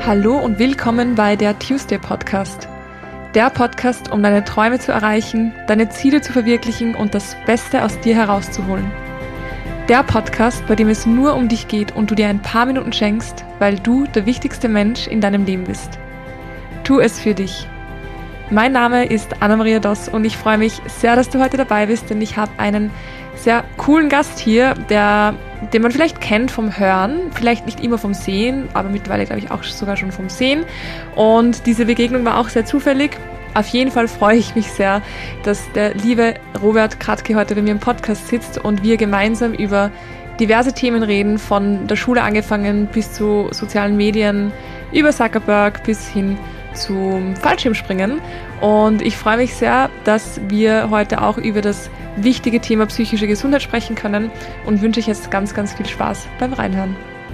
Hallo und willkommen bei der Tuesday Podcast. Der Podcast, um deine Träume zu erreichen, deine Ziele zu verwirklichen und das Beste aus dir herauszuholen. Der Podcast, bei dem es nur um dich geht und du dir ein paar Minuten schenkst, weil du der wichtigste Mensch in deinem Leben bist. Tu es für dich. Mein Name ist Anna-Maria Doss und ich freue mich sehr, dass du heute dabei bist, denn ich habe einen sehr coolen Gast hier, den man vielleicht kennt vom Hören, vielleicht nicht immer vom Sehen, aber mittlerweile glaube ich auch sogar schon vom Sehen. Und diese Begegnung war auch sehr zufällig. Auf jeden Fall freue ich mich sehr, dass der liebe Robert Kratzky heute bei mir im Podcast sitzt und wir gemeinsam über diverse Themen reden, von der Schule angefangen bis zu sozialen Medien, über Zuckerberg bis hin zum Fallschirmspringen. Und ich freue mich sehr, dass wir heute auch über das wichtige Thema psychische Gesundheit sprechen können und wünsche euch jetzt ganz, ganz viel Spaß beim Reinhören.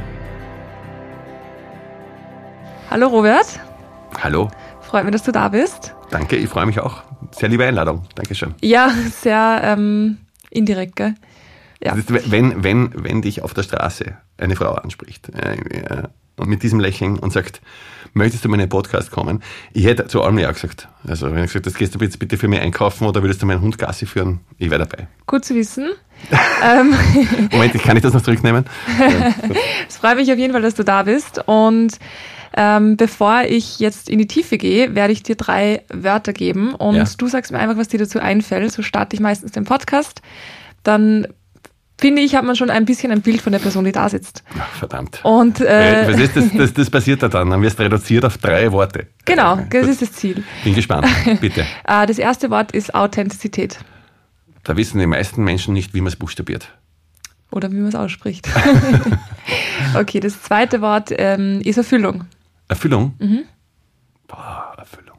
Hallo Robert. Hallo. Freut mich, dass du da bist. Danke, ich freue mich auch. Sehr liebe Einladung. Dankeschön. Ja, sehr indirekt, gell? Ja. Das ist, wenn dich auf der Straße eine Frau anspricht und mit diesem Lächeln und sagt, möchtest du in meinen Podcast kommen? Ich hätte zu allem ja gesagt. Also wenn ich gesagt, das gehst du jetzt bitte für mich einkaufen oder würdest du meinen Hund Gassi führen? Ich wäre dabei. Gut zu wissen. Moment, kann ich das noch zurücknehmen? Es freut mich auf jeden Fall, dass du da bist. Und bevor ich jetzt in die Tiefe gehe, werde ich dir 3 Wörter geben und du sagst mir einfach, was dir dazu einfällt. So starte ich meistens den Podcast. Dann finde ich, hat man schon ein bisschen ein Bild von der Person, die da sitzt. Ach, verdammt. Und, was ist das passiert da dann? Dann wirst du reduziert auf 3 Worte. Genau, das ist das Ziel. Bin gespannt, bitte. Das erste Wort ist Authentizität. Da wissen die meisten Menschen nicht, wie man es buchstabiert. Oder wie man es ausspricht. Okay, das zweite Wort ist Erfüllung. Erfüllung? Mhm. Boah, Erfüllung.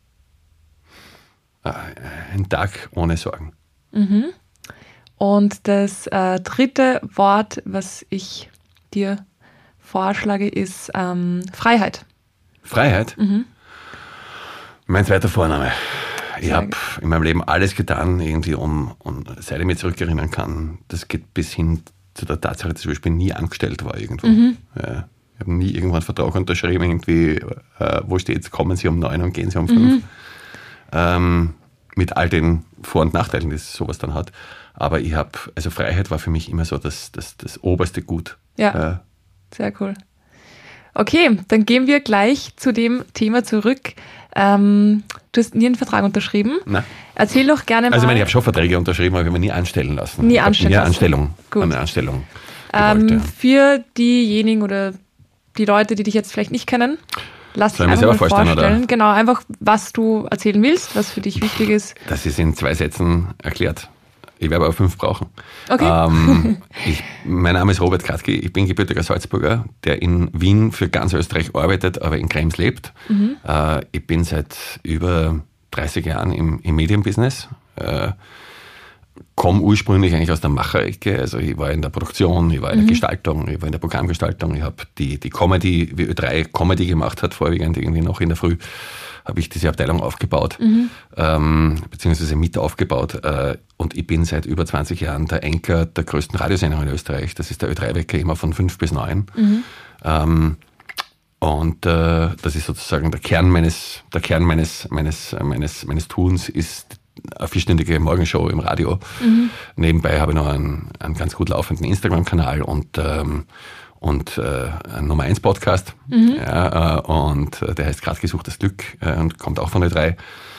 Ein Tag ohne Sorgen. Mhm. Und das dritte Wort, was ich dir vorschlage, ist Freiheit. Freiheit? Mhm. Mein zweiter Vorname. Ich habe in meinem Leben alles getan, irgendwie und seit ich mich zurückerinnern kann, das geht bis hin zu der Tatsache, dass ich zum Beispiel nie angestellt war irgendwo. Mhm. Ja, ich habe nie irgendwann einen Vertrag unterschrieben, irgendwie, wo steht, kommen Sie um 9 und gehen Sie um 5. Mit all den Vor- und Nachteilen, die sowas dann hat. Aber also Freiheit war für mich immer so das oberste Gut. Ja, sehr cool. Okay, dann gehen wir gleich zu dem Thema zurück. Du hast nie einen Vertrag unterschrieben. Nein. Erzähl doch gerne mal. Also ich habe schon Verträge unterschrieben, aber ich habe mich nie anstellen lassen. Nie anstellen lassen. Anstellung. Gut. Eine Anstellung gewollt, ja. Für diejenigen oder die Leute, die dich jetzt vielleicht nicht kennen, lass dich Soll ich mir einfach selber mal vorstellen. vorstellen, oder? Genau, einfach was du erzählen willst, was für dich wichtig ist. Das ist in 2 Sätzen erklärt. Ich werde aber 5 brauchen. Okay. Mein Name ist Robert Kratzky, ich bin gebürtiger Salzburger, der in Wien für ganz Österreich arbeitet, aber in Krems lebt. Mhm. Ich bin seit über 30 Jahren im Medienbusiness. Komme ursprünglich eigentlich aus der Macherecke, also ich war in der Produktion, ich war in der Gestaltung, ich war in der Programmgestaltung, ich habe die Comedy, wie Ö3 Comedy gemacht hat, vorwiegend irgendwie noch in der Früh, habe ich diese Abteilung aufgebaut, beziehungsweise mit aufgebaut, und ich bin seit über 20 Jahren der Anchor der größten Radiosendung in Österreich, das ist der Ö3-Wecker, immer von 5 bis 9. Und das ist sozusagen der Kern meines Tuns ist eine 4-stündige Morgenshow im Radio. Nebenbei habe ich noch einen ganz gut laufenden Instagram-Kanal und einen Nummer 1 Podcast. Und der heißt Kratzky sucht das Glück und kommt auch von Ö3.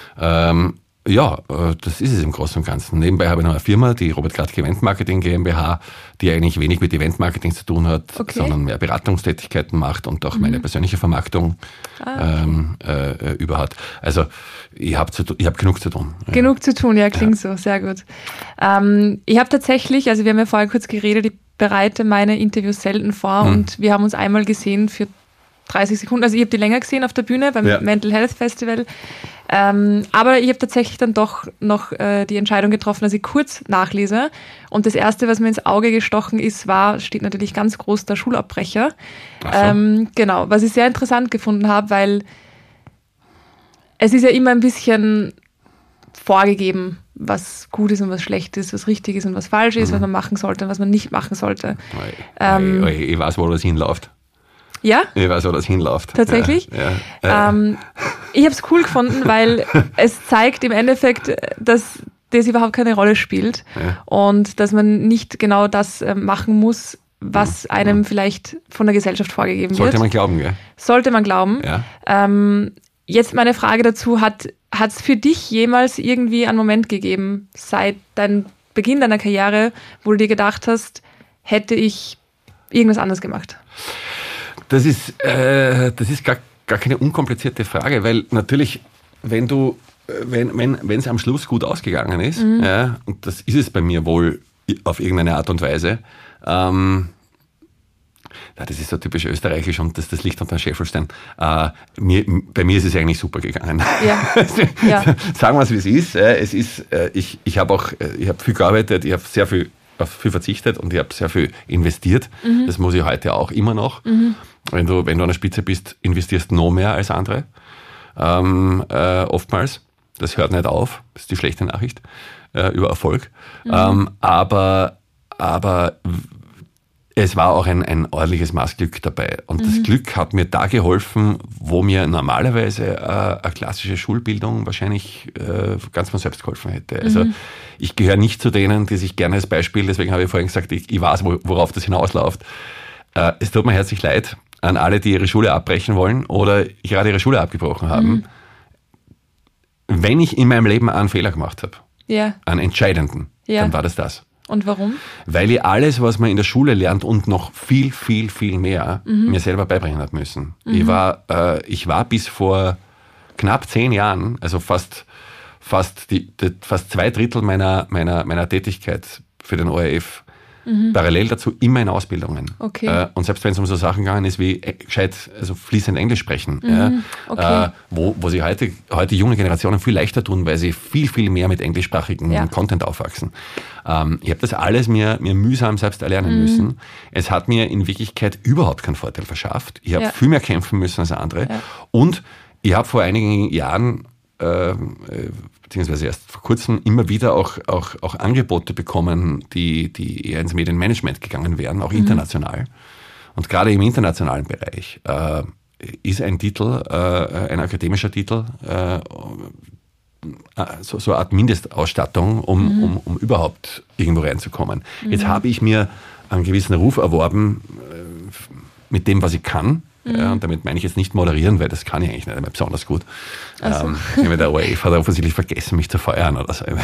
Das ist es im Großen und Ganzen. Nebenbei habe ich noch eine Firma, die Robert Kratzky Event Marketing GmbH, die eigentlich wenig mit Event Marketing zu tun hat, sondern mehr Beratungstätigkeiten macht und auch meine persönliche Vermarktung über hat. Also ich habe genug zu tun. Genug zu tun, ja, klingt so, sehr gut. Ich habe tatsächlich, also wir haben ja vorher kurz geredet, ich bereite meine Interviews selten vor und wir haben uns einmal gesehen für 30 Sekunden, also ich habe die länger gesehen auf der Bühne beim Mental Health Festival, aber ich habe tatsächlich dann doch noch die Entscheidung getroffen, dass ich kurz nachlese und das Erste, was mir ins Auge gestochen ist, steht natürlich ganz groß der Schulabbrecher. Ach so. Genau, was ich sehr interessant gefunden habe, weil es ist ja immer ein bisschen vorgegeben, was gut ist und was schlecht ist, was richtig ist und was falsch ist, was man machen sollte und was man nicht machen sollte. Ich weiß, wo das hinläuft. Ja? Ich weiß, wo das hinläuft. Tatsächlich? Ja. Ich habe es cool gefunden, weil es zeigt im Endeffekt, dass das überhaupt keine Rolle spielt und dass man nicht genau das machen muss, was einem vielleicht von der Gesellschaft vorgegeben wird. Sollte man glauben, gell? Sollte man glauben. Ja. Jetzt meine Frage dazu, hat es für dich jemals irgendwie einen Moment gegeben, seit deinem Beginn deiner Karriere, wo du dir gedacht hast, hätte ich irgendwas anderes gemacht? Das ist gar keine unkomplizierte Frage, weil natürlich, wenn es am Schluss gut ausgegangen ist, ja, und das ist es bei mir wohl auf irgendeine Art und Weise, das ist so typisch österreichisch und das Licht unter den Schäfelstein. Bei mir ist es eigentlich super gegangen. Ja. Sagen wir es, wie es ist. Ich habe viel gearbeitet, ich habe sehr viel auf viel verzichtet und ich habe sehr viel investiert. Das muss ich heute auch immer noch. Wenn du an der Spitze bist, investierst du noch mehr als andere. Oftmals. Das hört nicht auf. Das ist die schlechte Nachricht über Erfolg. Aber es war auch ein ordentliches Maß Glück dabei. Und das Glück hat mir da geholfen, wo mir normalerweise eine klassische Schulbildung wahrscheinlich ganz von selbst geholfen hätte. Also ich gehöre nicht zu denen, die sich gerne als Beispiel, deswegen habe ich vorhin gesagt, ich weiß, worauf das hinausläuft. Es tut mir herzlich leid an alle, die ihre Schule abbrechen wollen oder gerade ihre Schule abgebrochen haben. Wenn ich in meinem Leben einen Fehler gemacht habe, einen entscheidenden, dann war das. Und warum? Weil ich alles, was man in der Schule lernt und noch viel, viel, viel mehr mir selber beibringen hat müssen. Ich war bis vor knapp 10 Jahren, also fast 2/3 meiner Tätigkeit für den ORF, parallel dazu immer in Ausbildungen. Okay. Und selbst wenn es um so Sachen gegangen ist, wie fließend Englisch sprechen, wo sie heute junge Generationen viel leichter tun, weil sie viel, viel mehr mit englischsprachigen Content aufwachsen. Ich habe das alles mir mühsam selbst erlernen müssen. Es hat mir in Wirklichkeit überhaupt keinen Vorteil verschafft. Ich habe viel mehr kämpfen müssen als andere. Ja. Und ich habe vor einigen Jahren beziehungsweise erst vor kurzem immer wieder auch Angebote bekommen, die eher ins Medienmanagement gegangen wären, auch international. Und gerade im internationalen Bereich ist ein Titel, ein akademischer Titel, so eine Art Mindestausstattung, um überhaupt irgendwo reinzukommen. Jetzt habe ich mir einen gewissen Ruf erworben mit dem, was ich kann. Ja, und damit meine ich jetzt nicht moderieren, weil das kann ich eigentlich nicht einmal besonders gut. Der ORF hat offensichtlich vergessen, mich zu feuern oder so.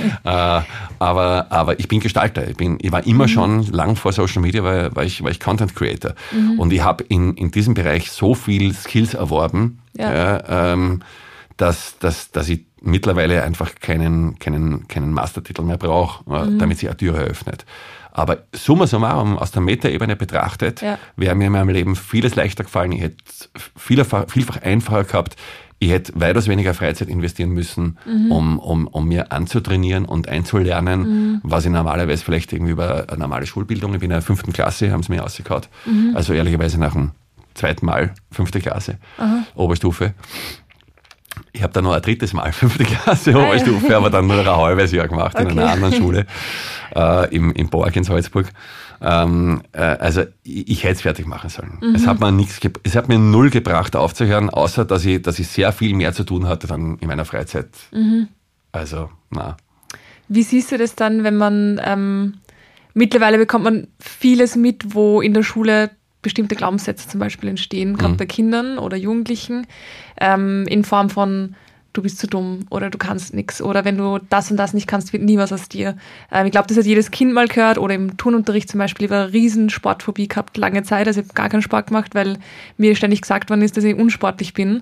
Aber ich bin Gestalter. Ich war immer schon, lang vor Social Media, war ich Content Creator. Und ich habe in diesem Bereich so viel Skills erworben, dass ich mittlerweile einfach keinen Mastertitel mehr brauche, damit sich eine Tür eröffnet. Aber summa summarum, aus der Metaebene betrachtet, wäre mir in meinem Leben vieles leichter gefallen. Ich hätte vielfach einfacher gehabt. Ich hätte weitaus weniger Freizeit investieren müssen, um mir anzutrainieren und einzulernen, was ich normalerweise vielleicht irgendwie über eine normale Schulbildung, ich bin in der 5. Klasse, haben sie mir ausgekaut. Also ehrlicherweise nach dem 2. Mal 5. Klasse, Oberstufe. Ich habe dann noch ein 3. Mal 5. Klasse Oberstufe, aber dann nur ein halbes Jahr gemacht in einer anderen Schule, im Borg in Salzburg. Also ich hätte es fertig machen sollen. Es hat mir null gebracht aufzuhören, außer dass ich sehr viel mehr zu tun hatte dann in meiner Freizeit. Also, na. Wie siehst du das dann, wenn man mittlerweile bekommt man vieles mit, wo in der Schule bestimmte Glaubenssätze zum Beispiel entstehen, gerade bei Kindern oder Jugendlichen, in Form von du bist zu dumm oder du kannst nichts oder wenn du das und das nicht kannst, wird nie was aus dir. Ich glaube, das hat jedes Kind mal gehört oder im Turnunterricht zum Beispiel. Ich habe eine riesen Sportphobie gehabt, lange Zeit, also ich habe gar keinen Sport gemacht, weil mir ständig gesagt worden ist, dass ich unsportlich bin.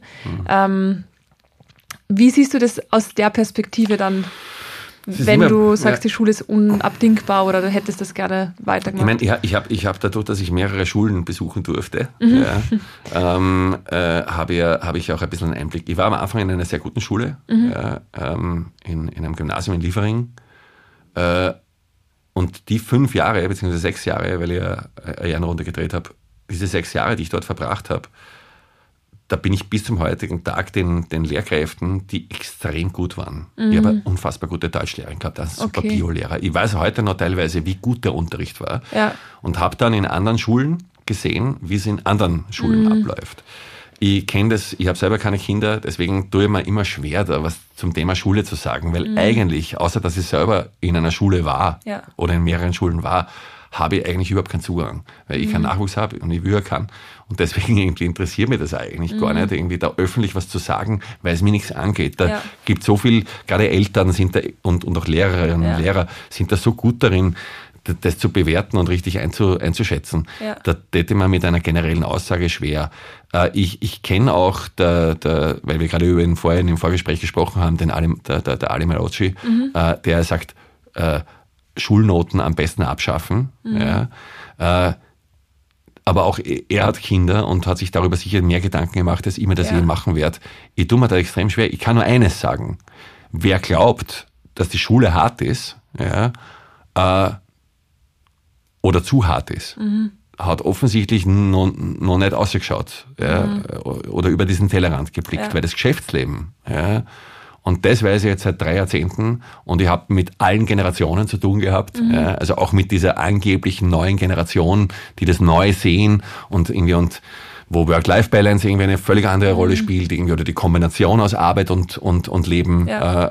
Wie siehst du das aus der Perspektive dann? Wenn du sagst, die Schule ist unabdingbar oder du hättest das gerne weitergemacht. Ich meine, ich hab dadurch, dass ich mehrere Schulen besuchen durfte, habe ich auch ein bisschen einen Einblick. Ich war am Anfang in einer sehr guten Schule, in einem Gymnasium in Liefering. Und die 5 Jahre, beziehungsweise 6 Jahre, weil ich eine Ehrenrunde gedreht habe, diese 6 Jahre, die ich dort verbracht habe, da bin ich bis zum heutigen Tag den Lehrkräften, die extrem gut waren. Ich habe eine unfassbar gute Deutschlehrerin gehabt, einen super Biolehrer. Ich weiß heute noch teilweise, wie gut der Unterricht war. Ja. Und habe dann in anderen Schulen gesehen, wie es in anderen Schulen abläuft. Ich kenne das, ich habe selber keine Kinder, deswegen tue ich mir immer schwer, da was zum Thema Schule zu sagen, weil eigentlich, außer dass ich selber in einer Schule war oder in mehreren Schulen war, habe ich eigentlich überhaupt keinen Zugang, weil ich keinen Nachwuchs habe und ich will kann. Und deswegen irgendwie interessiert mich das eigentlich gar nicht, irgendwie da öffentlich was zu sagen, weil es mir nichts angeht. Da gibt so viel, gerade Eltern sind da und auch Lehrerinnen und Lehrer sind da so gut darin, das zu bewerten und richtig einzuschätzen. Ja. Da täte man mit einer generellen Aussage schwer. Ich kenne auch, weil wir gerade vorhin im Vorgespräch gesprochen haben, der Ali Malocci, der sagt, Schulnoten am besten abschaffen. Ja. Aber auch er hat Kinder und hat sich darüber sicher mehr Gedanken gemacht, als ich mir das je machen werde. Ich tue mir da extrem schwer. Ich kann nur eines sagen. Wer glaubt, dass die Schule hart ist, oder zu hart ist, hat offensichtlich noch nicht ausgeschaut oder über diesen Tellerrand geblickt, weil das Geschäftsleben, und das weiß ich jetzt seit 3 Jahrzehnten und ich habe mit allen Generationen zu tun gehabt, also auch mit dieser angeblichen neuen Generation, die das neu sehen und wo Work-Life-Balance irgendwie eine völlig andere Rolle spielt, irgendwie, oder die Kombination aus Arbeit und Leben,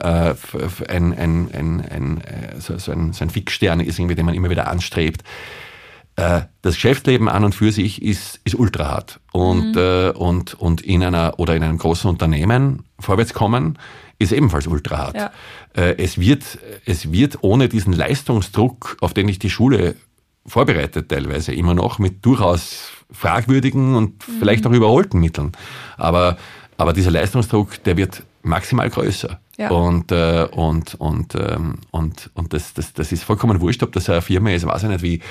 so ein Fixstern ist irgendwie, den man immer wieder anstrebt. Das Geschäftsleben an und für sich ist ultra hart. Und in einem großen Unternehmen vorwärts kommen, ist ebenfalls ultra hart. Ja. Es wird ohne diesen Leistungsdruck, auf den ich die Schule vorbereitet teilweise immer noch, mit durchaus fragwürdigen und vielleicht auch überholten Mitteln. Aber dieser Leistungsdruck, der wird maximal größer. Ja. Und das ist vollkommen wurscht, ob das eine Firma ist, weiß ich nicht, wie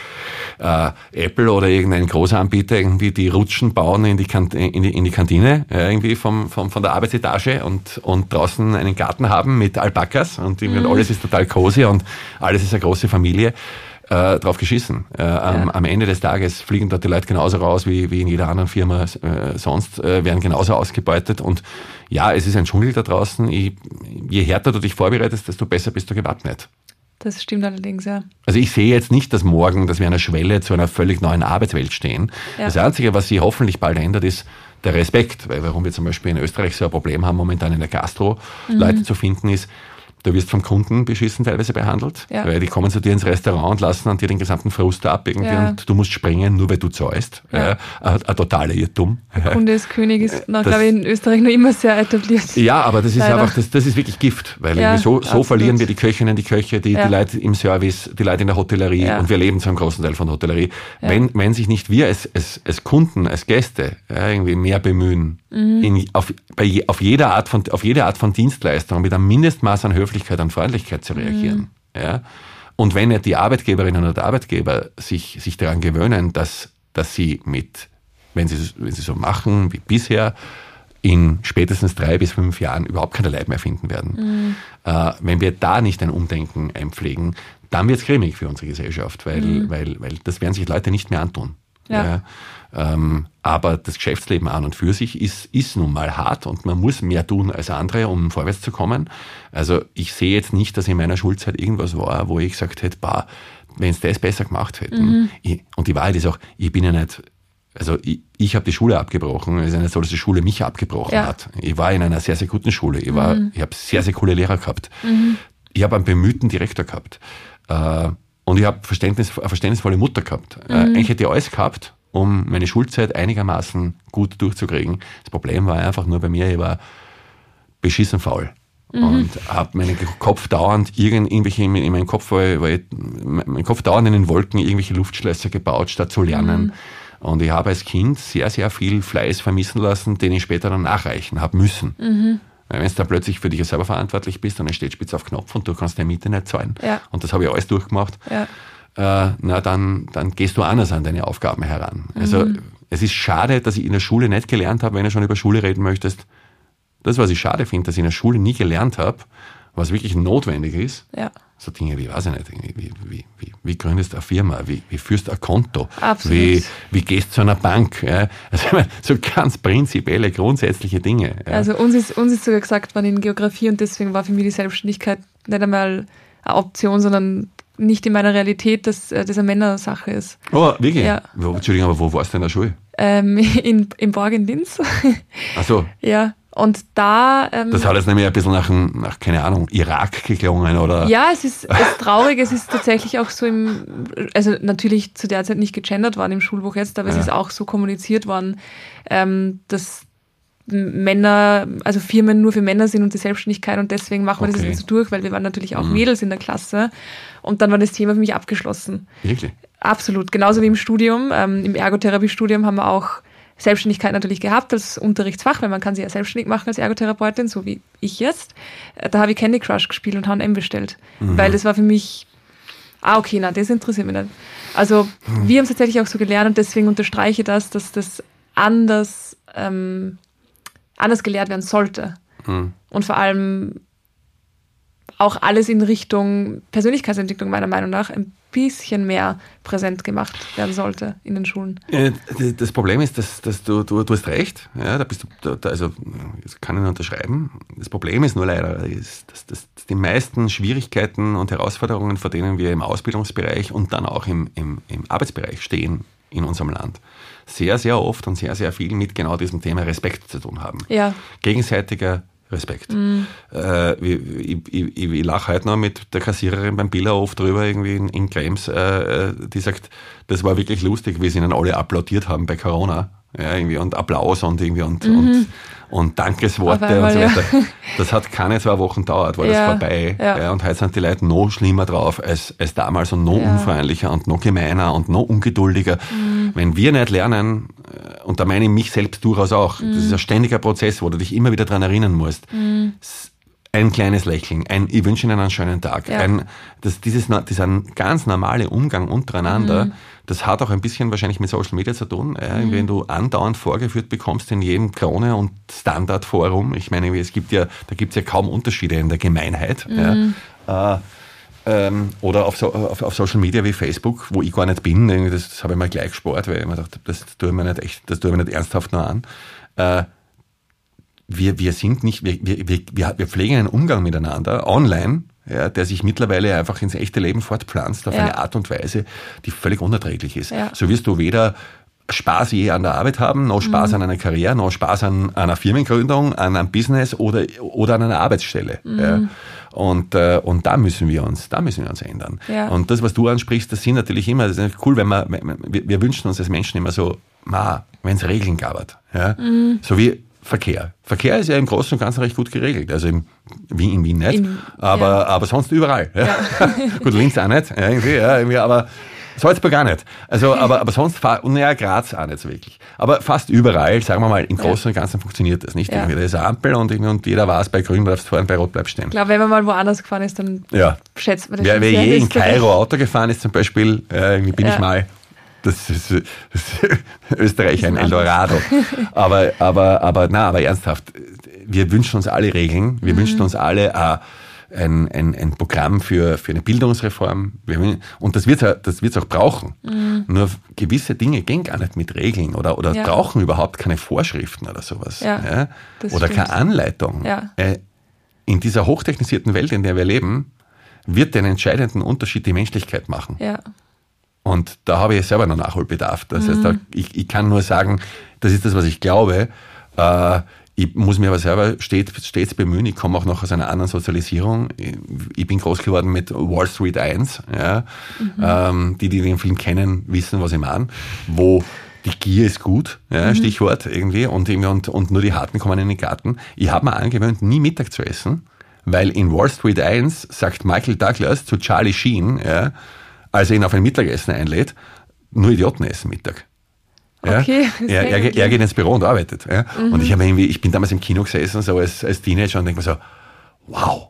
Apple oder irgendein großer Anbieter, irgendwie die Rutschen bauen in die Kantine, irgendwie von der Arbeitsetage und draußen einen Garten haben mit Alpakas und alles ist total cozy und alles ist eine große Familie. Drauf geschissen. Am Ende des Tages fliegen dort die Leute genauso raus wie in jeder anderen Firma sonst, werden genauso ausgebeutet und ja, es ist ein Dschungel da draußen. Je härter du dich vorbereitest, desto besser bist du gewappnet. Das stimmt allerdings, ja. Also ich sehe jetzt nicht, dass morgen, dass wir an der Schwelle zu einer völlig neuen Arbeitswelt stehen. Ja. Das Einzige, was sich hoffentlich bald ändert, ist der Respekt, weil warum wir zum Beispiel in Österreich so ein Problem haben, momentan in der Gastro Leute zu finden, ist, du wirst vom Kunden beschissen teilweise behandelt, weil die kommen zu dir ins Restaurant und lassen an dir den gesamten Frust ab irgendwie und du musst springen, nur weil du zahlst. Ja. Ein totaler Irrtum. Der Kunde ist König ist, glaube ich, in Österreich noch immer sehr etabliert. Ja, aber das ist einfach, das ist wirklich Gift, weil so verlieren wir die Köchinnen, die Köche, die Leute im Service, die Leute in der Hotellerie und wir leben zu einem großen Teil von der Hotellerie. Ja. Wenn sich nicht wir als Kunden, als Gäste irgendwie mehr bemühen, auf jede Art von Dienstleistung mit einem Mindestmaß an Höflichkeit und Freundlichkeit zu reagieren. Ja? Und wenn nicht die Arbeitkehberinnen oder der Arbeitgeber sich daran gewöhnen, dass sie wenn sie so machen wie bisher, in spätestens 3 bis 5 Jahren überhaupt keine Leid mehr finden werden. Wenn wir da nicht ein Umdenken einpflegen, dann wird es grimmig für unsere Gesellschaft, weil das werden sich Leute nicht mehr antun. Ja. Aber das Geschäftsleben an und für sich ist nun mal hart und man muss mehr tun als andere, um vorwärts zu kommen. Also ich sehe jetzt nicht, dass in meiner Schulzeit irgendwas war, wo ich gesagt hätte, wenn sie das besser gemacht hätten. Und die Wahrheit ist auch, ich bin ja nicht, also ich habe die Schule abgebrochen. Es ist ja nicht so, dass die Schule mich abgebrochen hat. Ich war in einer sehr, sehr guten Schule. Ich habe sehr, sehr coole Lehrer gehabt. Ich habe einen bemühten Direktor gehabt. Und ich habe eine verständnisvolle Mutter gehabt. Eigentlich hätte ich alles gehabt, um meine Schulzeit einigermaßen gut durchzukriegen. Das Problem war einfach nur bei mir, ich war beschissen faul. Und habe meinen Kopf dauernd mein Kopf dauernd in den Wolken irgendwelche Luftschlösser gebaut, statt zu lernen. Und ich habe als Kind sehr, sehr viel Fleiß vermissen lassen, den ich später dann nachreichen habe müssen. Weil wenn du dann plötzlich für dich selber verantwortlich bist und es steht spitz auf Knopf und du kannst deine Miete nicht zahlen. Ja. Und das habe ich alles durchgemacht. Ja. Dann gehst du anders an deine Aufgaben heran. Also es ist schade, dass ich in der Schule nicht gelernt habe, wenn du schon über Schule reden möchtest. Das, was ich schade finde, dass ich in der Schule nie gelernt habe, was wirklich notwendig ist. Ja. So Dinge wie, weiß ich nicht, wie gründest du eine Firma, wie führst du ein Konto, wie gehst du zu einer Bank. Ja? Also so ganz prinzipielle, grundsätzliche Dinge. Ja? Also uns ist sogar gesagt worden in Geografie und deswegen war für mich die Selbstständigkeit nicht einmal eine Option, sondern nicht in meiner Realität, dass das eine Männersache ist. Oh, wirklich? Ja. Entschuldigung, aber wo warst du in der Schule? In Borg in Linz. Ach so. Ja. Und da... das hat jetzt nämlich ein bisschen nach, keine Ahnung, Irak geklungen, oder? Ja, es ist traurig. Es ist tatsächlich auch so also natürlich zu der Zeit nicht gegendert worden im Schulbuch jetzt, aber es ist auch so kommuniziert worden, dass Männer, also Firmen nur für Männer sind und die Selbstständigkeit und deswegen machen wir das jetzt so durch, weil wir waren natürlich auch Mädels in der Klasse und dann war das Thema für mich abgeschlossen. Wirklich? Absolut. Genauso wie im Studium. Im Ergotherapiestudium haben wir auch Selbstständigkeit natürlich gehabt als Unterrichtsfach, weil man kann sich ja selbstständig machen als Ergotherapeutin, so wie ich jetzt. Da habe ich Candy Crush gespielt und H&M bestellt, weil das war für mich, okay, nein, das interessiert mich nicht. Also wir haben es tatsächlich auch so gelernt und deswegen unterstreiche ich das, dass das anders gelehrt werden sollte. Und vor allem auch alles in Richtung Persönlichkeitsentwicklung meiner Meinung nach ein bisschen mehr präsent gemacht werden sollte in den Schulen. Das Problem ist, dass du hast recht, ja, da bist du, also das kann ich nur unterschreiben. Das Problem ist nur leider, dass die meisten Schwierigkeiten und Herausforderungen, vor denen wir im Ausbildungsbereich und dann auch im Arbeitsbereich stehen in unserem Land, sehr, sehr oft und sehr, sehr viel mit genau diesem Thema Respekt zu tun haben. Ja. Gegenseitiger Respekt. Ich lache heute noch mit der Kassiererin beim Billerhof drüber, irgendwie in Krems, die sagt, das war wirklich lustig, wie sie ihnen alle applaudiert haben bei Corona. Ja, irgendwie und Applaus und irgendwie und Dankesworte und so weiter. Das hat keine 2 Wochen gedauert, war das vorbei. Ja. Ja, und heute sind die Leute noch schlimmer drauf als damals und noch unfreundlicher und noch gemeiner und noch ungeduldiger. Wenn wir nicht lernen, und da meine ich mich selbst durchaus auch, das ist ein ständiger Prozess, wo du dich immer wieder dran erinnern musst, ein kleines Lächeln, ich wünsche Ihnen einen schönen Tag. Dieser ganz normale Umgang untereinander, das hat auch ein bisschen wahrscheinlich mit Social Media zu tun. Wenn du andauernd vorgeführt bekommst in jedem Krone- und Standardforum, ich meine, da gibt's ja kaum Unterschiede in der Gemeinheit. Oder auf Social Media wie Facebook, wo ich gar nicht bin, das habe ich mir gleich gespart, weil ich mir dachte, das tue ich mir nicht ernsthaft noch an. Wir pflegen einen Umgang miteinander online, ja, der sich mittlerweile einfach ins echte Leben fortpflanzt auf eine Art und Weise, die völlig unerträglich ist. Ja. So wirst du weder Spaß je an der Arbeit haben, noch Spaß an einer Karriere, noch Spaß an einer Firmengründung, an einem Business oder an einer Arbeitsstelle. Ja. Und da müssen wir uns ändern. Ja. Und das, was du ansprichst, das sind natürlich immer, das ist cool, wenn wir wünschen uns als Menschen immer so, wenn es Regeln gab. Ja. So wie Verkehr. Verkehr ist ja im Großen und Ganzen recht gut geregelt. Also in Wien nicht, aber sonst überall. Ja. Gut, links auch nicht, irgendwie, aber Salzburg auch nicht. Also, aber sonst, Graz auch nicht so wirklich. Aber fast überall, sagen wir mal, im Großen und Ganzen funktioniert das nicht. Ja. Da ist eine Ampel und jeder weiß, bei Grün bleibst du fahren, bei Rot bleibst stehen. Ich glaube, wenn man mal woanders gefahren ist, dann schätzt man das. Wer je in Kairo Auto gefahren ist zum Beispiel, bin ich mal. Das ist Österreich ein Eldorado. Aber ernsthaft, wir wünschen uns alle Regeln, wir wünschen uns alle ein Programm für eine Bildungsreform. Und das wird's auch brauchen. Nur gewisse Dinge gehen gar nicht mit Regeln oder brauchen überhaupt keine Vorschriften oder sowas. Ja, oder keine Anleitung. Ja. In dieser hochtechnisierten Welt, in der wir leben, wird den entscheidenden Unterschied die Menschlichkeit machen. Ja. Und da habe ich selber noch Nachholbedarf. Das heißt, ich kann nur sagen, das ist das, was ich glaube. Ich muss mich aber selber stets bemühen. Ich komme auch noch aus einer anderen Sozialisierung. Ich bin groß geworden mit Wall Street 1. Ja. Die den Film kennen, wissen, was ich meine. Wo die Gier ist gut, Stichwort irgendwie. Und nur die Harten kommen in den Garten. Ich habe mir angewöhnt, nie Mittag zu essen, weil in Wall Street 1 sagt Michael Douglas zu Charlie Sheen, als er ihn auf ein Mittagessen einlädt, nur Idioten essen Mittag. Ja? Okay. Er geht ins Büro und arbeitet. Ja? Und ich bin damals im Kino gesessen, so als Teenager, und denke mir so, wow.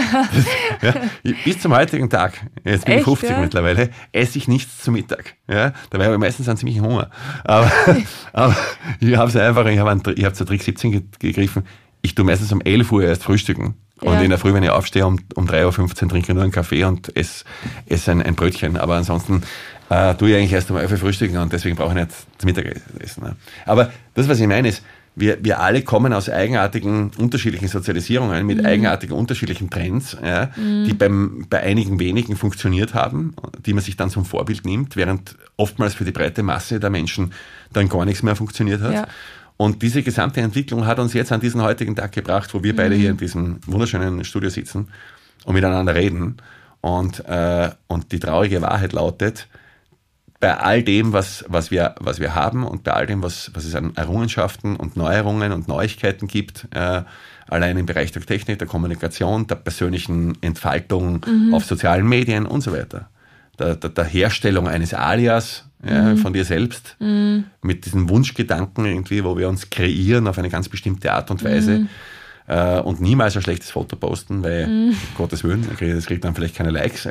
Bis zum heutigen Tag, jetzt bin ich 50 mittlerweile, esse ich nichts zu Mittag. Ja? Dabei habe ich meistens einen ziemlichen Hunger. Aber ich habe zur Trick 17 gegriffen. Ich tue meistens um 11 Uhr erst frühstücken. Und in der Früh, wenn ich aufstehe, um 3.15 Uhr trinke ich nur einen Kaffee und esse ein Brötchen. Aber ansonsten tue ich eigentlich erst um 11 Uhr frühstücken und deswegen brauche ich nicht das Mittagessen. Ne? Aber das, was ich meine, ist, wir alle kommen aus eigenartigen, unterschiedlichen Sozialisierungen mit eigenartigen, unterschiedlichen Trends, ja, die bei einigen wenigen funktioniert haben, die man sich dann zum Vorbild nimmt, während oftmals für die breite Masse der Menschen dann gar nichts mehr funktioniert hat. Ja. Und diese gesamte Entwicklung hat uns jetzt an diesen heutigen Tag gebracht, wo wir beide hier in diesem wunderschönen Studio sitzen und miteinander reden. Und die traurige Wahrheit lautet, bei all dem, was wir haben und bei all dem, was es an Errungenschaften und Neuerungen und Neuigkeiten gibt, allein im Bereich der Technik, der Kommunikation, der persönlichen Entfaltung auf sozialen Medien und so weiter, der Herstellung eines Alias von dir selbst, mit diesen Wunschgedanken irgendwie, wo wir uns kreieren auf eine ganz bestimmte Art und Weise und niemals ein schlechtes Foto posten, weil, um Gottes Willen, das kriegt dann vielleicht keine Likes,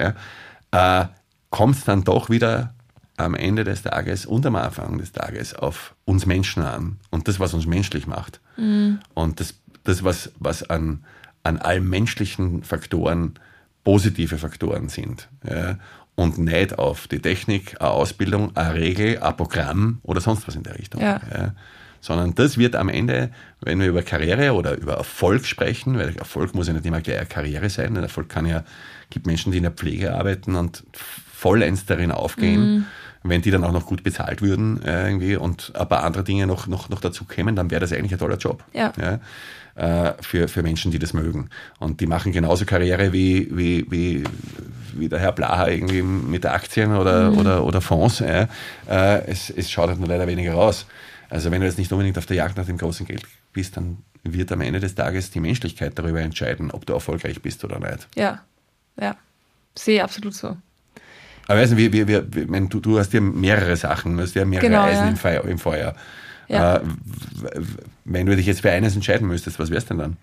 kommt es dann doch wieder am Ende des Tages und am Anfang des Tages auf uns Menschen an und das, was uns menschlich macht. Und das was an allen menschlichen Faktoren positive Faktoren sind. Ja? Und nicht auf die Technik, eine Ausbildung, eine Regel, ein Programm oder sonst was in der Richtung. Ja. Ja? Sondern das wird am Ende, wenn wir über Karriere oder über Erfolg sprechen, weil Erfolg muss ja nicht immer gleich eine Karriere sein. Erfolg gibt Menschen, die in der Pflege arbeiten und vollends darin aufgehen. Wenn die dann auch noch gut bezahlt würden irgendwie und ein paar andere Dinge noch dazu kämen, dann wäre das eigentlich ein toller Job. Ja. Ja, für Menschen, die das mögen. Und die machen genauso Karriere wie der Herr Blaha irgendwie mit Aktien oder Fonds. Ja. Es schaut halt nur leider weniger aus. Also wenn du jetzt nicht unbedingt auf der Jagd nach dem großen Geld bist, dann wird am Ende des Tages die Menschlichkeit darüber entscheiden, ob du erfolgreich bist oder nicht. Ja, sehe absolut so. Aber weißt du, du hast ja mehrere Sachen, du hast ja mehrere Eisen im Feuer. Ja. Wenn du dich jetzt für eines entscheiden müsstest, was wär's denn dann?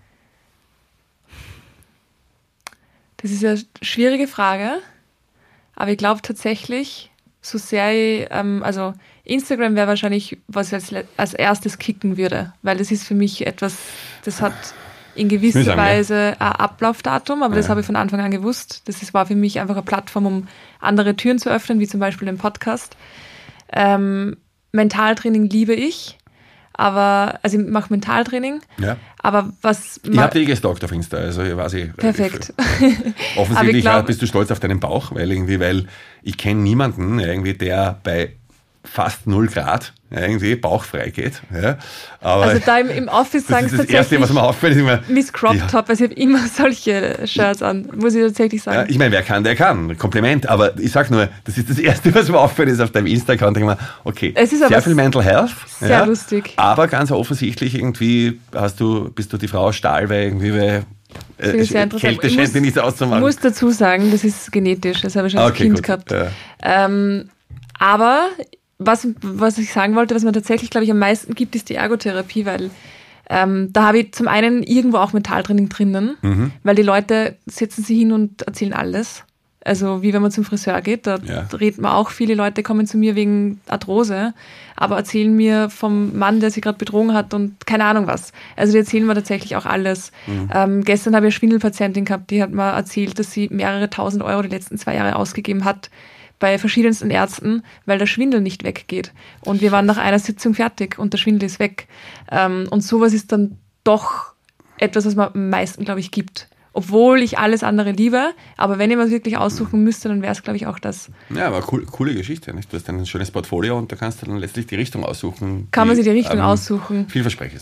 Das ist eine schwierige Frage, aber ich glaube tatsächlich, so sehr ich, also Instagram wäre wahrscheinlich, was ich als erstes kicken würde, weil das ist für mich etwas, das hat in gewisser Weise ein Ablaufdatum, aber das habe ich von Anfang an gewusst. Das war für mich einfach eine Plattform, um andere Türen zu öffnen, wie zum Beispiel den Podcast. Mentaltraining liebe ich, also ich mache Mentaltraining, aber was... Ich habe dich gestalkt auf Insta, also weiß ich... Perfekt. Offensichtlich bist du stolz auf deinen Bauch, weil ich kenne niemanden, der bei fast 0 Grad irgendwie bauchfrei geht. Ja. Aber also da im Office sagen sie tatsächlich, das Erste, was mir auffällt, ist immer... Miss Crop Top, also ich habe immer solche Shirts an, muss ich tatsächlich sagen. Ja, ich meine, wer kann, der kann. Kompliment. Aber ich sag nur, das ist das Erste, was mir auffällt, ist auf deinem Instagram, denke ich mir, okay, es ist sehr viel Mental Health. Sehr lustig. Aber ganz offensichtlich irgendwie bist du die Frau Stahl, weil sehr interessant. Kälte scheint mir nicht so auszumachen. Ich muss dazu sagen, das ist genetisch, das habe ich schon als Kind gehabt. Ja. Aber was ich sagen wollte, was man tatsächlich, glaube ich, am meisten gibt, ist die Ergotherapie, weil da habe ich zum einen irgendwo auch Mentaltraining drinnen, weil die Leute setzen sich hin und erzählen alles. Also wie wenn man zum Friseur geht, da redet man auch, viele Leute kommen zu mir wegen Arthrose, aber erzählen mir vom Mann, der sie gerade betrogen hat und keine Ahnung was. Also die erzählen mir tatsächlich auch alles. Gestern habe ich eine Schwindelpatientin gehabt, die hat mir erzählt, dass sie mehrere tausend Euro die letzten 2 Jahre ausgegeben hat bei verschiedensten Ärzten, weil der Schwindel nicht weggeht. Und wir waren nach einer Sitzung fertig und der Schwindel ist weg. Und sowas ist dann doch etwas, was man am meisten, glaube ich, gibt. Obwohl ich alles andere liebe, aber wenn ich mir wirklich aussuchen müsste, dann wäre es, glaube ich, auch das. Ja, aber coole Geschichte. Nicht? Du hast ein schönes Portfolio und da kannst du dann letztlich die Richtung aussuchen. Kann man sich die Richtung aussuchen. Vielversprechend.